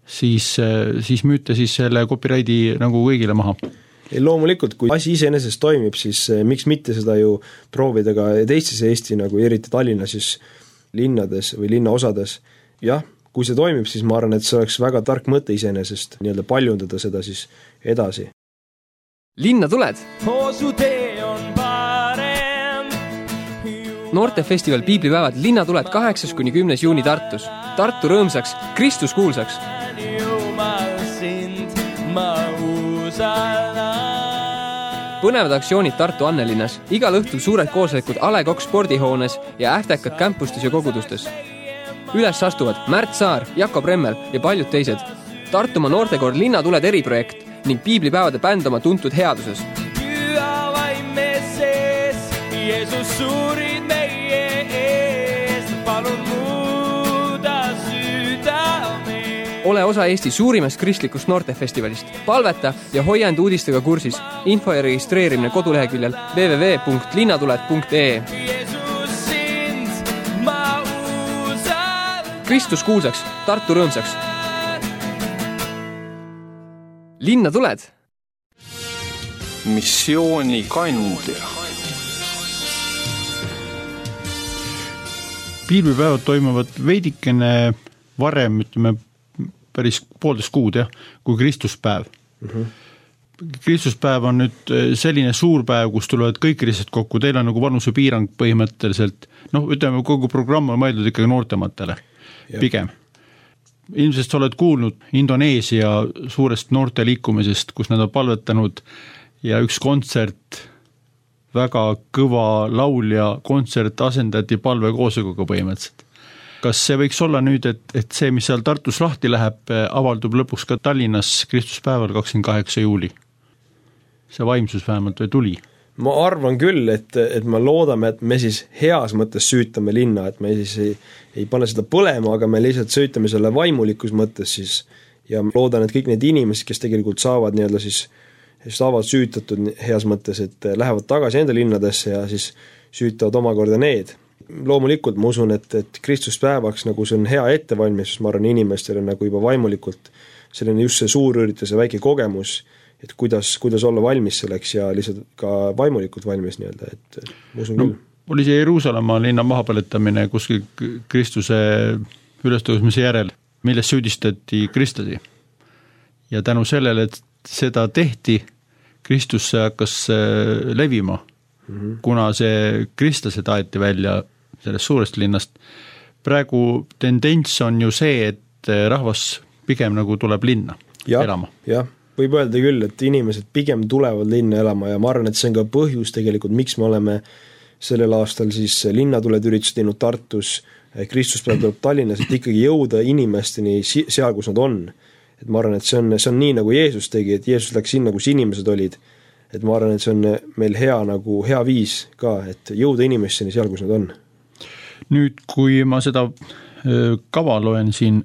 S1: siis müüte siis selle copyrighti nagu kõigile maha.
S2: Loomulikult, kui asi iseenesest toimib, siis miks mitte seda ju proovida ka teistes Eesti, nagu eriti Tallinna siis linnades või linnaosades. Jah, kui see toimib, siis ma arvan, et see oleks väga tark mõte iseenesest nii-öelda paljundada seda siis edasi.
S6: Linna tuled! Noortefestival Piiblipäevad Linna tuled 8.–10. juuni Tartus. Tartu rõõmsaks, Kristus kuulsaks! Põnevad aktsioonid Tartu Annelinnas, igal õhtul suured kooslekud A. Le Coq spordihoones ja ähtekad kämpustes ja kogudustes. Üles astuvad Märt Saar, Jakob Remmel ja paljud teised. Tartumaa noortekoor Linna tuled eriprojekt ning Piiblipäevade bänd oma tuntud headuses.
S5: Püha vaime sees, Jeesus suurid meie eest, palun muuda südame.
S6: Ole osa Eesti suurimast kristlikust noortefestivalist. Palveta ja hoia end uudistega kursis. Info ja registreerimine koduleheküljel www.linnatuled.ee. Kristus kuulsaks, Tartu rõõmsaks! linna tuled?
S4: Missioonikandia.
S1: Piilbipäevad toimuvad veidikene varem, ütleme päris 1,5 kuud, kui Kristuspäev. Kristuspäev on nüüd selline suur päev, kus tulevad kõik lihtsalt kokku, teil on nagu vanusepiirang põhimõtteliselt, ütleme kogu programm on mõeldud ikkagi noortematele, pigem. Ilmselt sa oled kuulnud Indoneesia suurest noorte liikumisest, kus nad on palvetanud ja üks kontsert, väga kõva laulja kontsert asendati palvekoosolekuga põhimõtteliselt. Kas see võiks olla nüüd, et see, mis seal Tartus lahti läheb, avaldub lõpuks ka Tallinnas Kristuspäeval 28. juuli? See vaimsus vähemalt või tuli?
S2: Ma arvan küll, et me loodame, et me siis heas mõttes süütame linna, et me siis ei pane seda põlema, aga me lihtsalt süütame selle vaimulikus mõttes siis ja loodan, et kõik need inimesed, kes tegelikult saavad nii-öelda siis saavad süütatud heas mõttes, et lähevad tagasi enda linnadesse ja siis süütavad omakorda need. Loomulikult ma usun, et Kristuspäevaks nagu see on hea ettevalmistus, ma arvan inimestele nagu juba vaimulikult selline just see suur üritus ja väike kogemus, et kuidas olla valmis selleks ja lihtsalt ka vaimulikult valmis nii-öelda, et ma usun küll.
S1: Oli see Jeruusalemma linna mahapõletamine kuskil Kristuse ülestõusmise järel, milles süüdistati kristlasi. Ja tänu sellele, et seda tehti, Kristus hakkas levima, kuna see kristlased aeti välja sellest suurest linnast. Praegu tendents on ju see, et rahvas pigem nagu tuleb linna elama.
S2: Jah, võib öelda küll, et inimesed pigem tulevad linna elama ja ma arvan, et see on ka põhjus tegelikult, miks me oleme sellel aastal siis linnatuled üritused teinud Tartus, Kristuspäev tuleb Tallinnas, et ikkagi jõuda inimesteni seal, kus nad on. Et ma arvan, et see on nii, nagu Jeesus tegi, et Jeesus läks sinna, kus inimesed olid. Et ma arvan, et see on meil hea viis ka, et jõuda inimesteni seal, kus nad on.
S1: Nüüd, kui ma seda kava loen siin,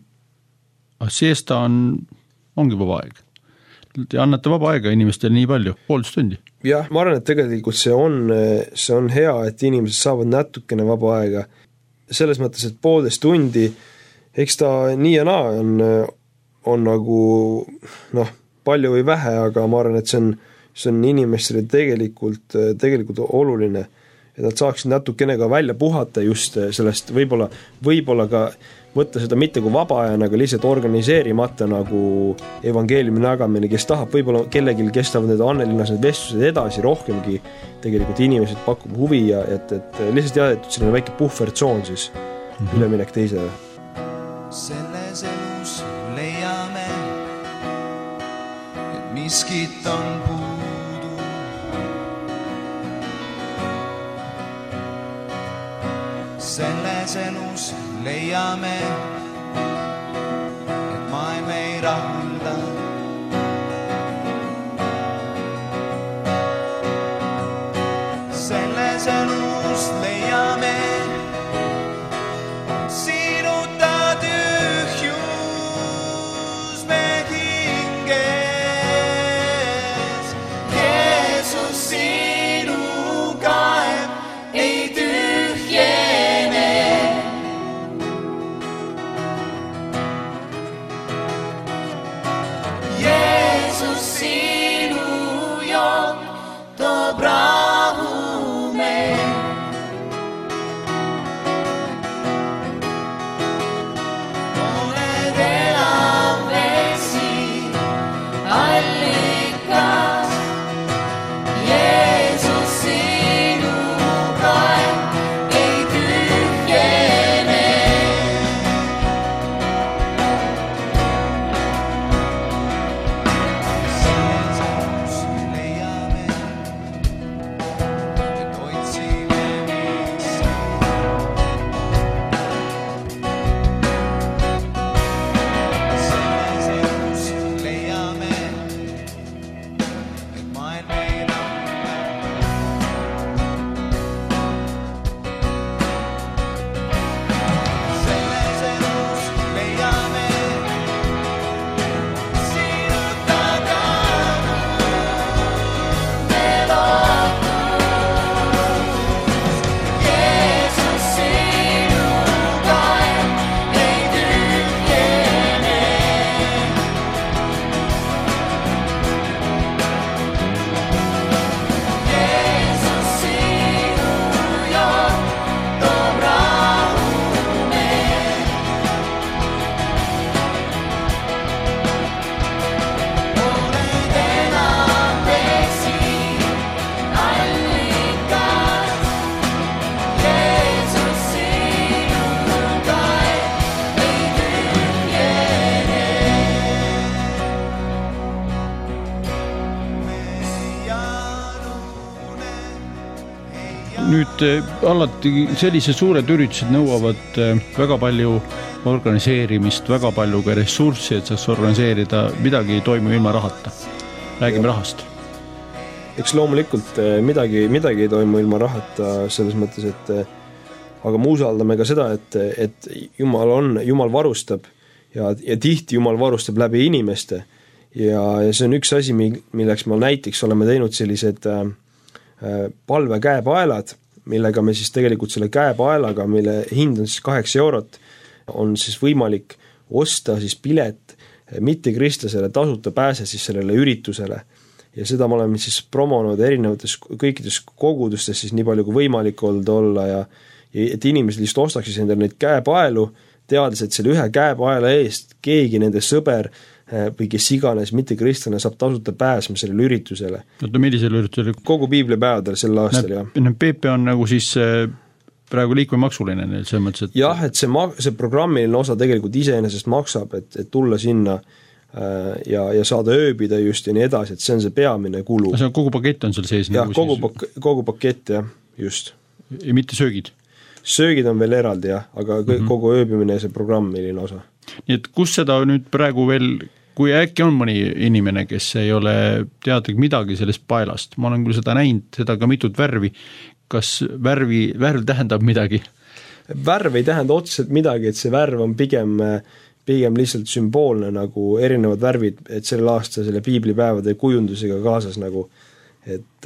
S1: siesta ongi vaba aeg. Te annate vaba aega inimestele nii palju, 1,5 tundi.
S2: Jah, ma arvan, et tegelikult see on hea, et inimesed saavad natukene vaba aega. Selles mõttes, et 1,5 tundi, eks ta nii ja naa on nagu palju või vähe, aga ma arvan, et see on inimestele tegelikult oluline, et nad saaksid natukene ka välja puhata just sellest, võib-olla ka võtta seda mitte kui vaba aja, aga lihtsalt organiseerimata nagu evangeeliumi nagamine, kes tahab, võib-olla kellelgi kestavad need Annelinnas need vestlused edasi rohkemgi, tegelikult inimesed pakub huvi ja et lihtsalt jaetud selline väike puhvertsoon siis üleminek teisele.
S5: Selles elus leiame, et miskit on puudu. Selles elus leiame, et maailm ei rahulda. Selles elus leiame, sinuta tühjus me hinges. Jeesus, sinu kaev ei tühjene.
S1: nüüd alati sellised suured üritused nõuavad väga palju organiseerimist, väga palju ka ressurssi, et saaks organiseerida, midagi ei toimu ilma rahata. Räägime rahast.
S2: Eks loomulikult midagi ei toimu ilma rahata selles mõttes, et aga me usaldame ka seda, et Jumal varustab ja tihti Jumal varustab läbi inimeste ja see on üks asi, milleks me näiteks oleme teinud sellised palve käepaelad, millega me siis tegelikult selle käepaelaga, mille hind on siis 8 eurot, on siis võimalik osta siis pilet mittekristlasele tasuta pääse siis sellele üritusele. Ja seda me oleme siis promonud erinevates kõikides kogudustes siis nii palju kui võimalik olla ja et inimesed lihtsalt ostaks siis endale neid käepaelu, teades, et selle ühe käepaela eest keegi nende sõber või kes iganes mittekristlane saab tasuta pääsma sellele üritusele.
S1: Oota, millisele üritusele?
S2: Kogu piiblipäevadel sel aastal, jah.
S1: PP on nagu siis praegu liikmemaksuline neil selles mõttes, et...
S2: Jah, et see programmiline osa tegelikult iseenesest maksab, et tulla sinna ja saada ööbida just ja nii edasi, et see on see peamine kulu.
S1: See on kogu pakett on seal sees?
S2: Jah, kogu pakett, jah, just.
S1: Ja mitte söögid?
S2: Söögid on veel eraldi, jah, aga kogu ööbimine ja see programmiline osa.
S1: Nii et kus seda nüüd praegu veel, kui äkki on mõni inimene, kes ei ole teadlik midagi sellest paelast, ma olen küll seda näinud, seda ka mitut värvi, kas värv tähendab midagi?
S2: Värv ei tähenda otseselt midagi, et see värv on pigem lihtsalt sümboolne nagu erinevad värvid, et sellel aasta selle piiblipäevade kujundusega kaasas nagu, et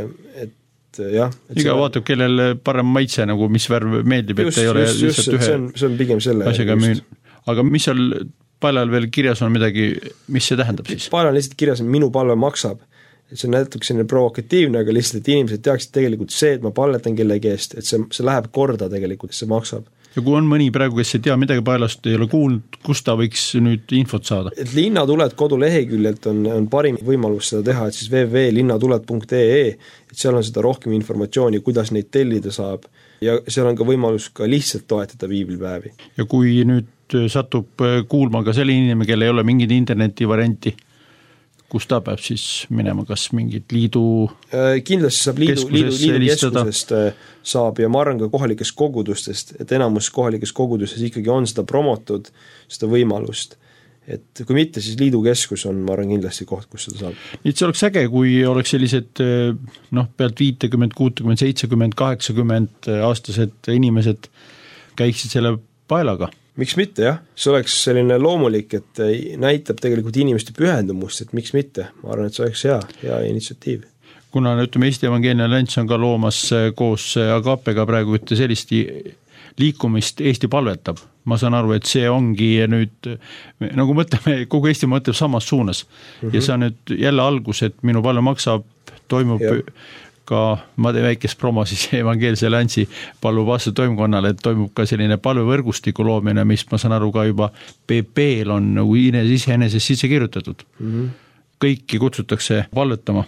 S2: jah.
S1: Iga vaatab, kellel parem maitse nagu, mis värv meeldib, et ei ole lihtsalt ühe
S2: see on pigem selle
S1: asjaga müün. Aga mis seal paelal veel kirjas on midagi, mis see tähendab siis?
S2: Paelal on lihtsalt kirjas, minu palve maksab. Et see on natuke selline provokatiivne, aga lihtsalt, et inimesed teaksid tegelikult see, et ma palletan kellegi eest, et see läheb korda tegelikult, see maksab.
S1: Ja kui on mõni praegu, kes ei tea midagi paelast, ei ole kuulnud, kus ta võiks nüüd infot saada?
S2: Et linnatuled koduleheküljelt on parim võimalus seda teha, et siis www.linnatuled.ee, et seal on seda rohkem informatsiooni, kuidas neid tellida saab ja seal on ka võimalus ka lihtsalt toetada piiblipäevi.
S1: Ja kui nüüd satub kuulma ka selle inimene, kelle ei ole mingid interneti varianti, kus ta peab siis minema, kas mingid liidu
S2: kindlasti saab liidu keskusest saab ja ma arvan ka kohalikest kogudustest, et enamus kohalikes kogudustes ikkagi on seda promotud, seda võimalust. Et kui mitte, siis liidu keskus on, ma arvan, kindlasti koht, kus seda saab.
S1: Nii see oleks äge, kui oleks sellised pealt 50, 60, 70, 80 aastased inimesed käiksid selle paelaga.
S2: Miks mitte, jah? See oleks selline loomulik, et näitab tegelikult inimeste pühendumust, et miks mitte? Ma arvan, et see oleks hea initsiatiiv.
S1: Kuna ütleme, Eesti Evangeelne Allianss on ka loomas koos Agapega praegu sellist liikumist Eesti palvetab. Ma saan aru, et see ongi nüüd, nagu mõtleme, kogu Eesti mõtleb samas suunas. Ja see on nüüd jälle algus, et minu palve maksab, toimub ka, ma teen väikest promo siis Evangeelse Alliansi palvupaaste toimkonnale, et toimub ka selline palvevõrgustiku loomine, mis ma saan aru ka juba PP-l on nagu iseenesest sisse kirjutatud. Kõiki kutsutakse palvetama.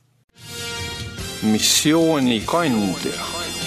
S4: Missiooni kandja.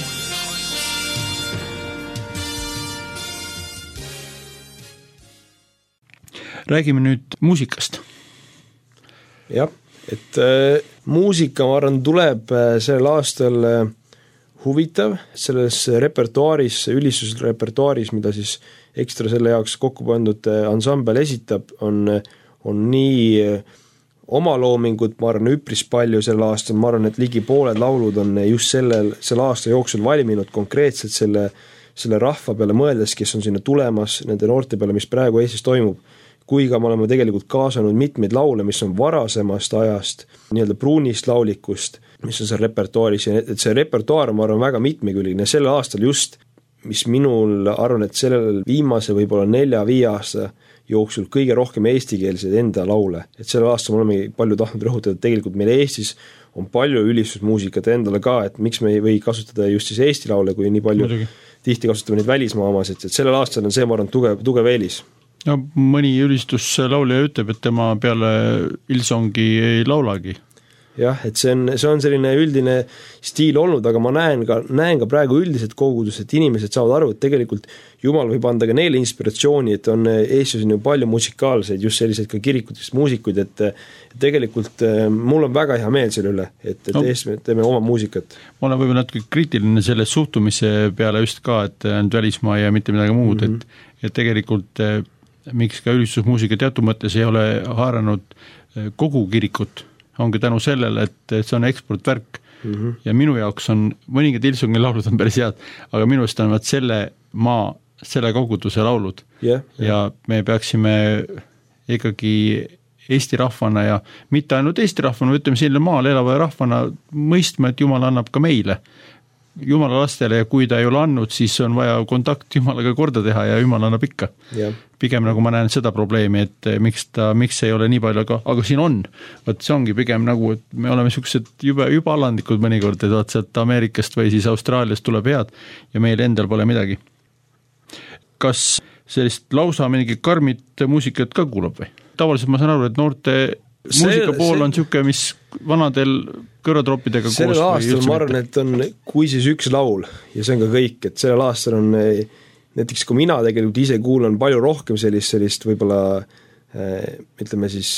S1: Räägime nüüd muusikast.
S2: Jah. Et muusika, ma arvan, tuleb sellel aastal huvitav selles repertuaaris, ülistusrepertuaaris, mida siis ekstra selle jaoks kokku pandud ansambel esitab, on nii omaloomingud, ma arvan, üpris palju sel aastal, ma arvan, et ligi pooled laulud on just selle aasta jooksul valminud konkreetselt selle rahva peale mõeldes, kes on sinna tulemas, nende noorte peale, mis praegu Eestis toimub, kui ka me oleme tegelikult kaasanud mitmeid laule, mis on varasemast ajast, nii-öelda pruunist laulikust, mis on seal repertuaaris, ja et see repertuaar on, ma arvan, väga mitmekülgne. Sellel aastal just, mis minul arvan, et sellel viimase võib-olla 4-5 aasta jooksul kõige rohkem eestikeelseid enda laule. Et sellel aastal me oleme palju tahtnud rõhutada, et tegelikult meil Eestis on palju ülistusmuusikat endale ka, et miks me ei või kasutada just siis Eesti laule, kui nii palju tihti kasutame neid välismaa omasid, et sellel aastal on see, ma arvan, tugev eelis.
S1: No, mõni ülistuslaulja ütleb, et tema peale Ilsongi ei laulagi.
S2: jah, et see on selline üldine stiil olnud, aga ma näen ka praegu üldiselt kogudus, et inimesed saavad aru, et tegelikult Jumal võib anda ka neile inspiratsiooni, et on Eestis on ju palju musikaalseid, just selliseid ka kirikutest muusikuid, et tegelikult mul on väga hea meel selle üle, et Eestis me teeme oma muusikat. Ma
S1: olen võib-olla natuke kriitiline selle suhtumise peale just ka, et on välismaa ja mitte midagi muud, et tegelikult miks ka ülistusmuusika teatud mõttes ei ole haaranud kogu kirikut, ongi tänu sellele, et see on eksportvärk ja minu jaoks on mõningad Hillsongi laulud on päris head, aga minu eest on selle koguduse laulud ja me peaksime ikkagi Eesti rahvana ja mitte ainult Eesti rahvana, ütleme selle maal elava rahvana mõistma, et Jumal annab ka meile Jumala lastele ja kui ta ei ole andnud, siis on vaja kontakt Jumalaga korda teha ja Jumal annab ikka. Pigem nagu ma näen seda probleemi, et miks ei ole nii palju, aga siin on. Võt see ongi pigem nagu, et me oleme sellised juba alandikud mõnikord, et vaat sealt Ameerikast või siis Austraaliast tuleb head ja meil endal pole midagi. Kas sellist lausa mingi karmit muusikat ka kuulab või? Tavaliselt ma saan aru, et noorte muusika pool on siuke, mis vanadel kõrvatroppidega koos.
S2: Sellel aastal ma arvan, et on kui siis üks laul ja see on ka kõik, et sellel aastal on näiteks kui mina tegelikult ise kuulan palju rohkem sellist võib-olla ütleme siis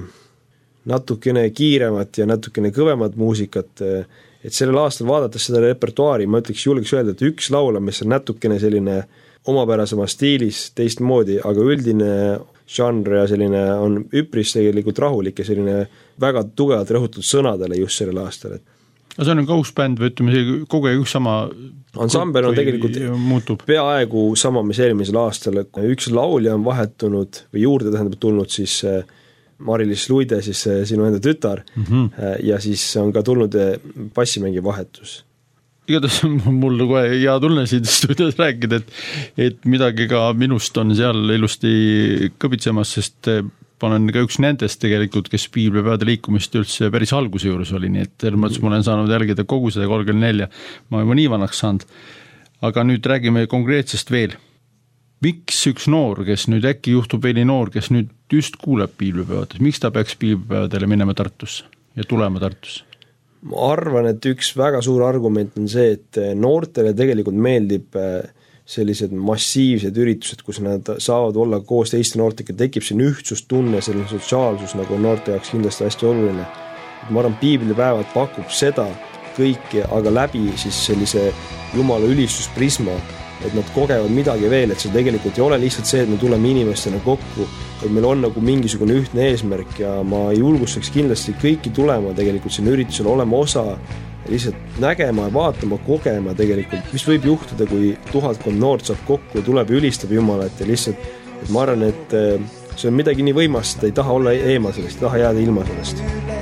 S2: natukene kiiremat ja natukene kõvemat muusikat, et sellel aastal vaadates seda repertuaari, ma julgeks öelda, et üks laul, mis on natukene selline omapärasema stiilis teistmoodi, aga üldine žanr ja selline on üpris tegelikult rahulik ja selline väga tugevalt rõhutud sõnadele just sellel aastal.
S1: See on ka uus bänd või ütleme, kogu aeg üks sama
S2: ansambel on tegelikult
S1: muutub.
S2: Peaaegu sama, mis eelmisel aastal. Üks laulja on vahetunud või juurde tähendab tulnud siis Mari-Liis Luide, siis sinu enda tütar ja siis on ka tulnud bassimängi vahetus.
S1: Igatahes mul kohe hea tunne siin stuudios rääkida, et midagi ka minust on seal ilusti kõbitsemas, sest ma olen ka üks nendest tegelikult, kes piiblipäevade liikumist üldse päris alguse juures oli, nii et mõttes ma olen saanud jälgida kogu seda 34, ma juba nii vanaks saanud. Aga nüüd räägime konkreetsest veel. Miks üks noor, kes nüüd äkki juhtub veel noor, kes nüüd just kuuleb piiblipäevades, miks ta peaks piiblipäevadele minema Tartusse ja tulema Tartusse?
S2: Ma arvan, et üks väga suur argument on see, et noortele tegelikult meeldib sellised massiivsed üritused, kus nad saavad olla koos teiste noortega, tekib siin ühtsustunne, selline sotsiaalsus, nagu noorte jaoks kindlasti hästi oluline. Ma arvan, piiblipäevad pakub seda kõike, aga läbi siis sellise Jumala ülistusprisma, et nad kogevad midagi veel, et see tegelikult ei ole lihtsalt see, et me tuleme inimestena kokku, et meil on nagu mingisugune ühtne eesmärk ja ma julgustaks kindlasti kõiki tulema tegelikult sinna üritusele, olema osa, lihtsalt nägema, vaatama, kogema tegelikult, mis võib juhtuda, kui 1000 noort saab kokku ja tuleb ja ülistab Jumalat ja lihtsalt, et ma arvan, et see on midagi nii võimast, et ei taha olla eemal sellest, ei taha jääda ilma sellest.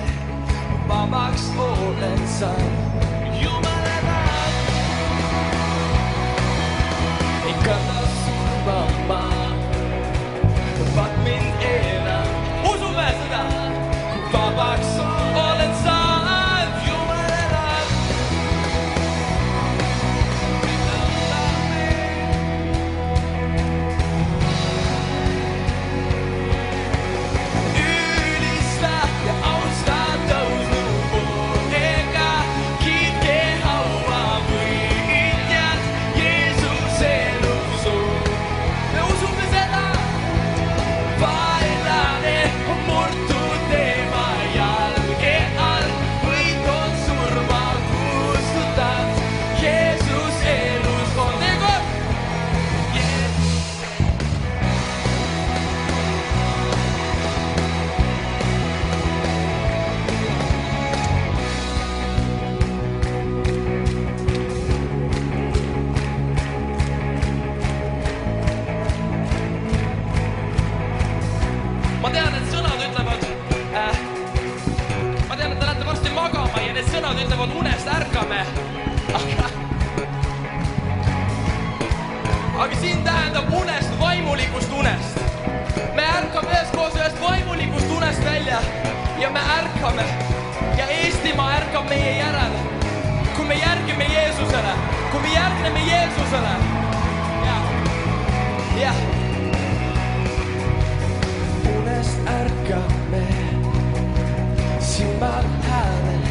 S2: Vabaks olen sa Jumala ei kanna surma vaat mind enam usume seda vabaks olen sa aga siin tähendab unest, vaimulikust unest. Me ärkame üheskoos ühest vaimulikust unest välja ja me ärkame ja Eestimaa ärkab meie järele. Kui me järgime Jeesusele, kui me järgneme Jeesusele. Ja. Unest ärkame, silmad hääled.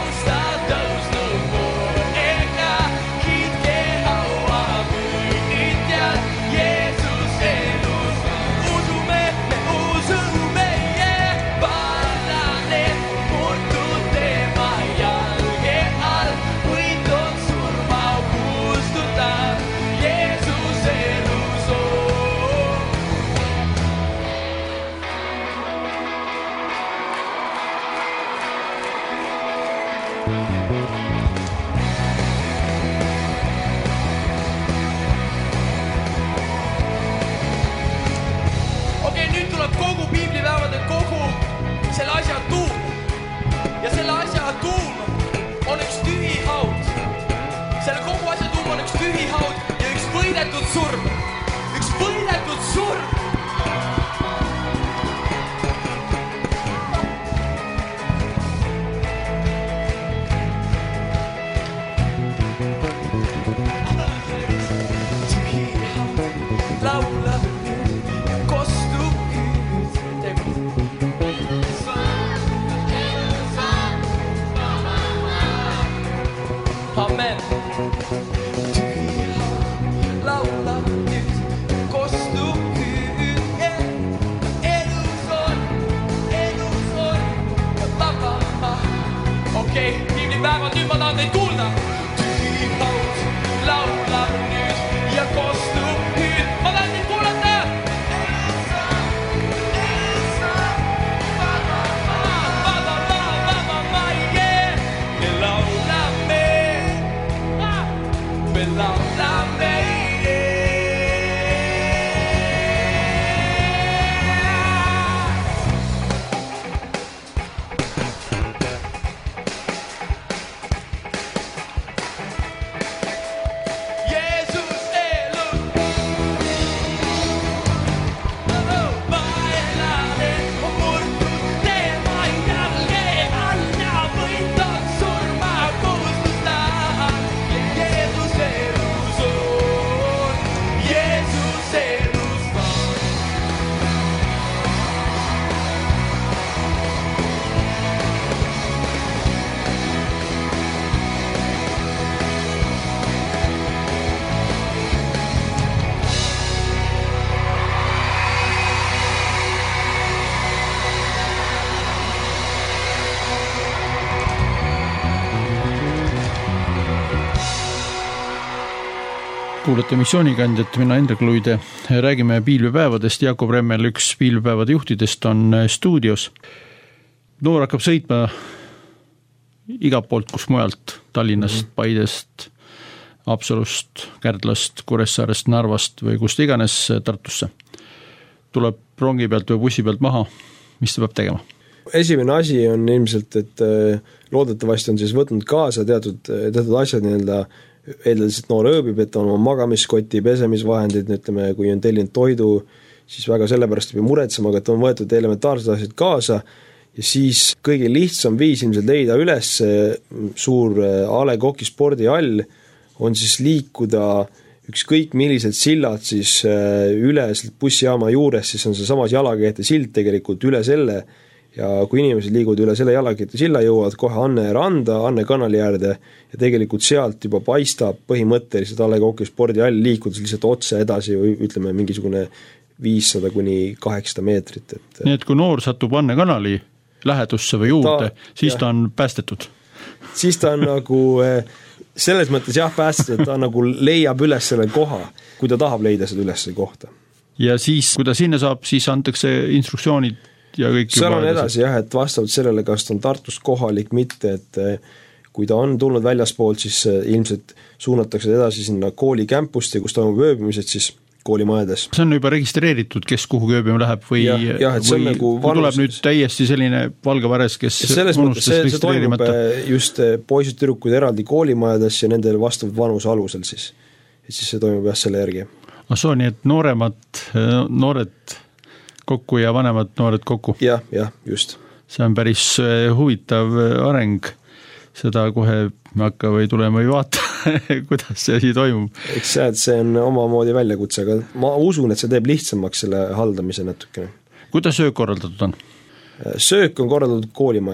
S5: Okei, nüüd tuleb kogu piiblipäevade kogu selle asja tuum. Ja selle asja tuum on üks tühi haud. Selle kogu asja tuum on üks tühi haud ja üks võidetud surm. Üks võidetud surm. Amen. Laula nüüd, kostub hüüd. Elus on, vaba. Okei, piiblipäevad, nüüd ma tahan teid kuulda. Tühi haud, laula nüüd ja kostub hüüd. Ma tahan teid kuulata.
S1: Kuulete missioonikandjat, mina Hendrik Luide. Räägime piilbepäevadest. Jakob Remmel, üks piilbepäevade juhtidest, on stuudios. Noor hakkab sõitma igalt poolt, kus mujalt, Tallinnast, Paidest, Haapsalust, Kärdlast, Kuressaarest, Narvast või kust iganes Tartusse. Tuleb rongi pealt või bussi pealt maha. Mis ta peab tegema?
S2: Esimene asi on ilmselt, et loodetavasti on siis võtnud kaasa teatud asjad nii-öelda eeldades, et noor ööbib, et on oma magamiskoti, pesemisvahendid, ütleme, kui on tellinud toidu, siis väga sellepärast ei pea muretsema, aga et on võetud elementaarsed asjad kaasa ja siis kõige lihtsam viis ilmselt leida üles suur A. Le Coq'i spordihall on siis liikuda ükskõik millised sillad siis üle bussijaama juures, siis on see samas jalakäijate sild tegelikult üle selle ja kui inimesed liiguvad üle selle jalakäijate silla, jõuavad kohe Anne randa, Anne kanali äärde ja tegelikult sealt juba paistab põhimõtteliselt A. Le Coq'i spordihall liikudes lihtsalt otse edasi või ütleme mingisugune 500 kuni 800 meetrit.
S1: Nii et kui noor satub Anne kanali lähedusse või juurde, siis ta on päästetud?
S2: Siis ta on nagu selles mõttes jah päästetud, et ta nagu leiab üles selle koha, kui ta tahab leida seda üles selle kohta.
S1: Ja siis, kui ta sinna saab, siis antakse instruktsioonid ja kõik
S2: seal on edasi jah, et vastavalt sellele, kas ta on Tartust kohalik, mitte, et kui ta on tulnud väljaspoolt, siis ilmselt suunatakse edasi sinna kooli campusti, kus toimub ööbimised siis koolimajades. See
S1: on juba registreeritud, kes kuhu ööbima läheb või, või nagu tuleb nüüd täiesti selline valgavares, kes unustas registreerimata?
S2: See toimub just poisid tüdrukud eraldi koolimajades ja nendel vastavalt vanuse alusel siis. Et siis see toimub jah selle järgi.
S1: Soo, nii et noored kokku ja vanemad noored kokku.
S2: Jah, just.
S1: See on päris huvitav areng. Seda kohe hakka või tulema ei vaata, kuidas see asi toimub.
S2: Eks see on omamoodi väljakutse, aga ma usun, et see teeb lihtsamaks selle haldamise natukene.
S1: Kuidas söök korraldatud on?
S2: Söök on korraldatud koolimajades.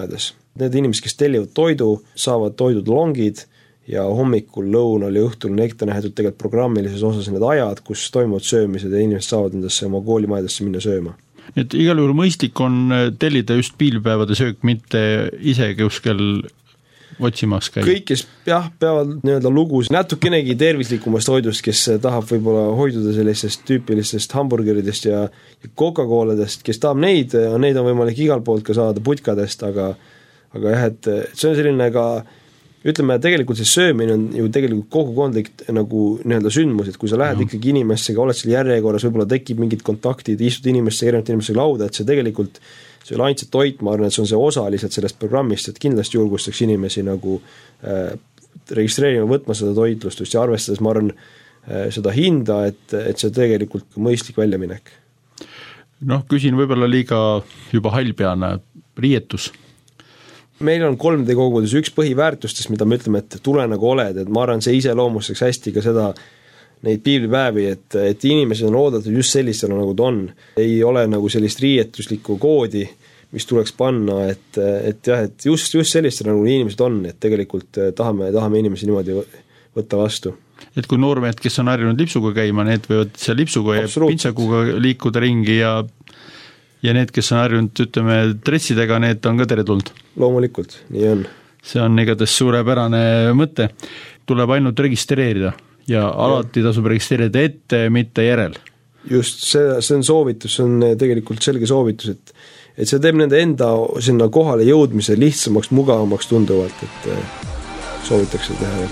S2: Need inimesed, kes tellivad toidu, saavad toidud longid ja hommikul, lõunal ja õhtul on ette nähtud tegelikult programmilises osas need ajad, kus toimuvad söömised ja inimesed saavad endasse oma koolimajadesse minna sööma.
S1: Et igal juhul mõistlik on tellida just piilpäevade söök, mitte ise kuskil otsimas käib.
S2: Kõik, kes peavad nii-öelda lugus natukenegi tervislikumast toidust, kes tahab võib-olla hoiduda sellistest tüüpilistest hamburgeridest ja Coca-Coladest, kes tahab neid on võimalik igal poolt ka saada putkadest, aga jah, et see on selline ka ütleme, tegelikult see söömine on ju tegelikult kogukondlik nagu nii-öelda sündmus, et kui sa lähed ikkagi inimestega, oled seal järjekorras, võib-olla tekib mingid kontaktid, istud erinevate inimestega lauda, et see tegelikult see ei ole ainult see toit, ma arvan, et see on see osa lihtsalt sellest programmist, et kindlasti julgustaks inimesi nagu registreerima, võtma seda toitlustust ja arvestades, ma arvan, seda hinda, et see tegelikult mõistlik väljaminek.
S1: Küsin võib-olla liiga juba hallpeana, riietus.
S2: Meil on 3D kogudus, üks põhiväärtustest, mida me ütleme, et tule nagu oled, et ma arvan, see ise loomustaks hästi ka seda, neid piiblipäevi, et inimesed on oodatud just sellistele, nagu ta on. Ei ole nagu sellist riietuslikku koodi, mis tuleks panna, et just sellistele, nagu inimesed on, et tegelikult tahame inimesi niimoodi võtta vastu.
S1: Et kui noormehed, kes on harjunud lipsuga käima, need võivad seal lipsuga ja pintsakuga liikuda ringi ja need, kes on harjunud, ütleme, dressidega, need on ka teretulnud.
S2: Loomulikult, nii on.
S1: See on igatahes suurepärane mõte. Tuleb ainult registreerida ja alati tasub registreerida ette, mitte järel. Just,
S2: see on soovitus, see on tegelikult selge soovitus, et see teeb nende enda sinna kohale jõudmise lihtsamaks, mugavamaks tunduvalt, et soovitakse teha.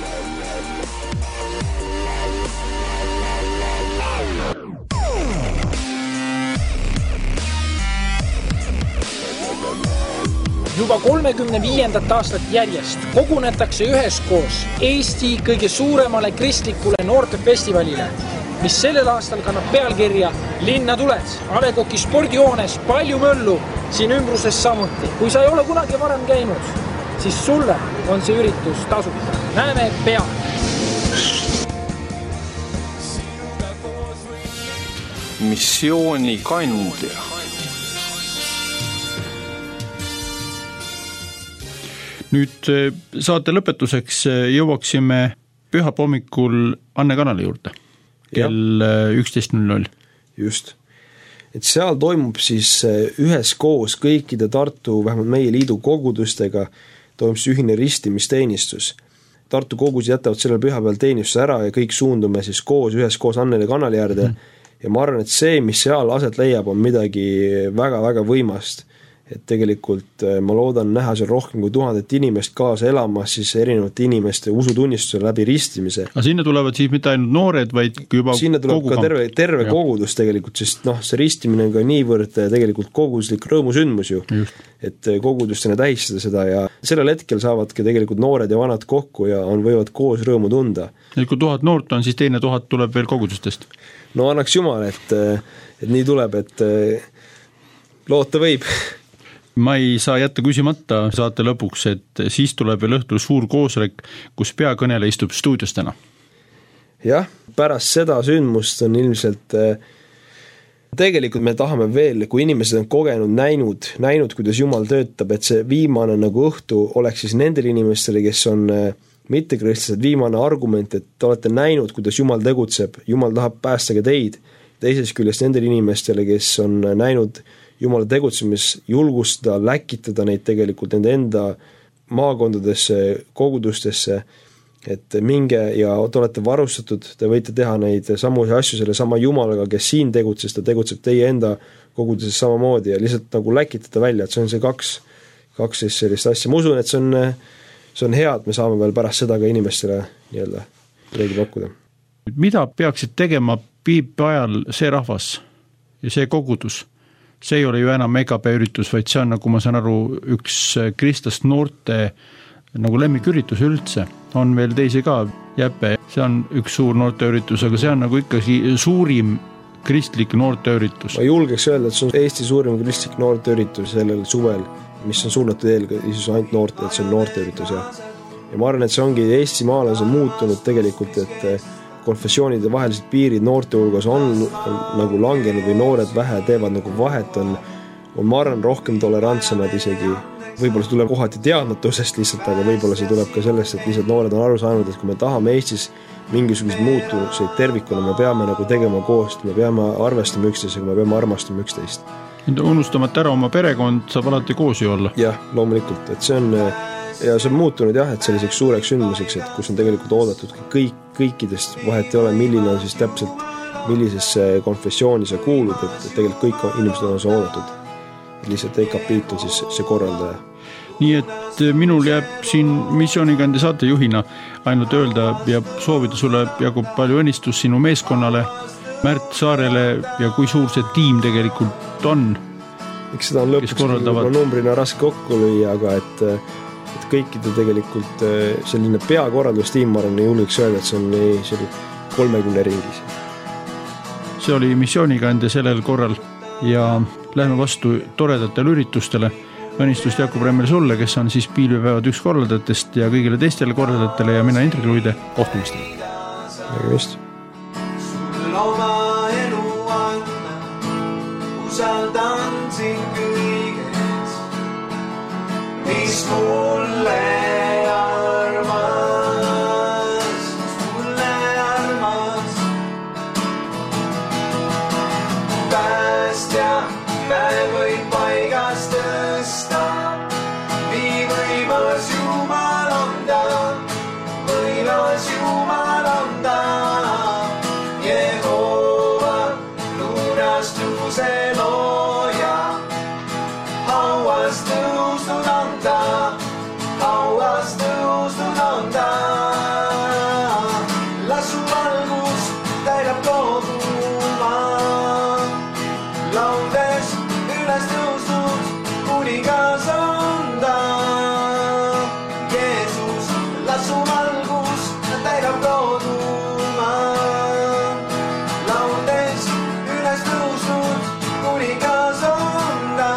S3: Juba 35. aastat järjest kogunetakse üheskoos Eesti kõige suuremale kristlikule noortefestivalile, mis sellel aastal kannab pealkirja Linna tuled. A. Le Coq'i spordihoones palju möllu, siin ümbruses samuti. Kui sa ei ole kunagi varem käinud, siis sulle on see üritus tasuta. Näeme peal!
S4: Missiooni kandja.
S1: Nüüd saate lõpetuseks jõuaksime pühapäeva hommikul Anne kanali juurde kell 11.00.
S2: Just. Et seal toimub siis üheskoos kõikide Tartu, vähemalt meie liidu kogudustega, toimub siis ühine ristimisteenistus. Tartu kogudused jätavad sellel pühapäeval teenistuse ära ja kõik suundume siis üheskoos Annele kanali äärde. Ja ma arvan, et see, mis seal aset leiab, on midagi väga-väga võimast. Et tegelikult ma loodan näha seal rohkem kui 1000 inimest kaasa elamas siis erinevate inimeste usutunnistuse läbi ristimise.
S1: Aga sinna tulevad siis mitte ainult noored, vaid juba
S2: sinna tuleb ka terve kogudus tegelikult, sest see ristimine on ka niivõrd tegelikult koguduslik rõõmusündmus ju. Just. Et kogudustena tähistada seda ja sellel hetkel saavadki tegelikult noored ja vanad kokku ja võivad koos rõõmu tunda.
S1: Et kui 1000 noort on, siis teine 1000 tuleb veel kogudustest?
S2: No annaks jumal, et nii tuleb, et loota võib.
S1: Ma ei saa jätta küsimata saate lõpuks, et siis tuleb veel õhtul suur koosolek, kus peakõnele istub stuudios täna.
S2: Jah, pärast seda sündmust on ilmselt tegelikult me tahame veel, kui inimesed on kogenud, näinud, kuidas Jumal töötab, et see viimane nagu õhtu oleks siis nendel inimestele, kes on mittekristlased, viimane argument, et olete näinud, kuidas Jumal tegutseb, Jumal tahab päästa ka teid, teises küljest nendel inimestele, kes on näinud Jumala tegutsemis julgustada, läkitada neid tegelikult nende enda maakondadesse, kogudustesse, et minge ja te olete varustatud, te võite teha neid samu asju selle sama Jumalaga, kes siin tegutses, ta tegutseb teie enda koguduses samamoodi ja lihtsalt nagu läkitada välja, et see on see kaks sellist asja. Ma usun, et see on hea, et me saame veel pärast seda ka inimestele nii-öelda midagi pakkuda.
S1: Mida peaksid tegema piipi ajal see rahvas ja see kogudus? See ei ole ju enam megapäüritus, vaid see on, nagu ma saan aru, üks kristlast noorte nagu lemmiküritus üldse. On veel teisi ka, Jäpe, see on üks suur noorteüritus, aga see on nagu ikkagi suurim kristlik noorteüritus. Ma
S2: julgeks öelda, et see on Eesti suurim kristlik noorteüritus sellel suvel, mis on suunatud eelkõige ainult noorte, et see on noorteüritus. Ja ma arvan, et see ongi Eesti maalas on muutunud tegelikult, et konfessioonide vahelised piirid noorte hulgas on nagu langenud või noored vähe teevad nagu vahet, on ma arvan rohkem tolerantsemad isegi võib-olla see tuleb kohati teadmatusest lihtsalt, aga võib-olla see tuleb ka sellest, et lihtsalt noored on aru saanud, et kui me tahame Eestis mingisuguseid muutuseid tervikuna, me peame nagu tegema koostööd, me peame arvestama üksteisega, me peame armastama üksteist.
S1: Unustamata ära oma perekond saab alati koos ju olla.
S2: Jah, loomulikult, et see on muutunud jah, et selliseks suureks sündmuseks, et kus on tegelikult oodatud kõikidest, vahet ei ole, milline on siis täpselt, millisesse konfessiooni sa kuulud, et tegelikult kõik inimesed on see oodatud. Lihtsalt EKP-t on siis see korraldaja.
S1: Nii et minul jääb siin missioonikande saatejuhina ainult öelda ja soovida sulle Jakub palju õnnistus sinu meeskonnale, Märt Saarele ja kui suur see tiim tegelikult on.
S2: Eks seda on lõpuks numbrina raske kokku lüüa, aga et kõikide tegelikult selline peakorraldustiim, ma arvan, julgeks öelda, et see on 30 ringis.
S1: See oli missioonikande sellel korral ja läheme vastu toredatele üritustele. Õnnistust Jakob Remmel sulle, kes on siis piilvepäevad üks korraldajatest ja kõigile teistele korraldajatele ja mina Indrek Luide. Kohtumist.
S2: Nägemist.
S7: Sul oma elu anna, usaldan sind kõiges, mis mulle armas. Päästja, me võid paigast tõsta, nii võimas Jumal on ta, võimas Jumal on ta. Jehova, lunastuse looja, hauas tõusnud on ta, hauas tõusnud on ta. Las su valgus täidab kooduma, laudes üles tõusnud kuningas on ta. Jeesus, las su valgus täidab kooduma, laudes üles tõusnud kuningas on ta.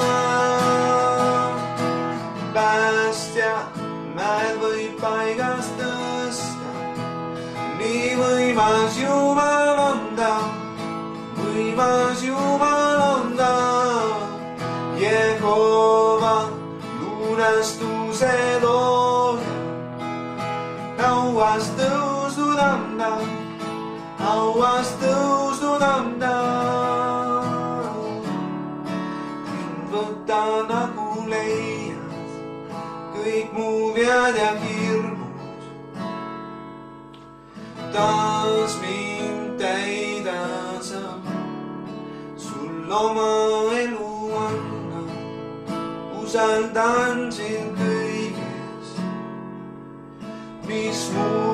S7: Päästja, mäed võib paigast tõsta, nii võimas Jumal on ta, võimas Jumal on ta. Jehova, lunastuse looja, hauas tõusnud on ta, hauas tõusnud on ta. Mind võta nagu leiad, kõik mu vead ja hirmud, taas mind täida sa, sul oma elu anna, usaldan sind kõiges, mis mu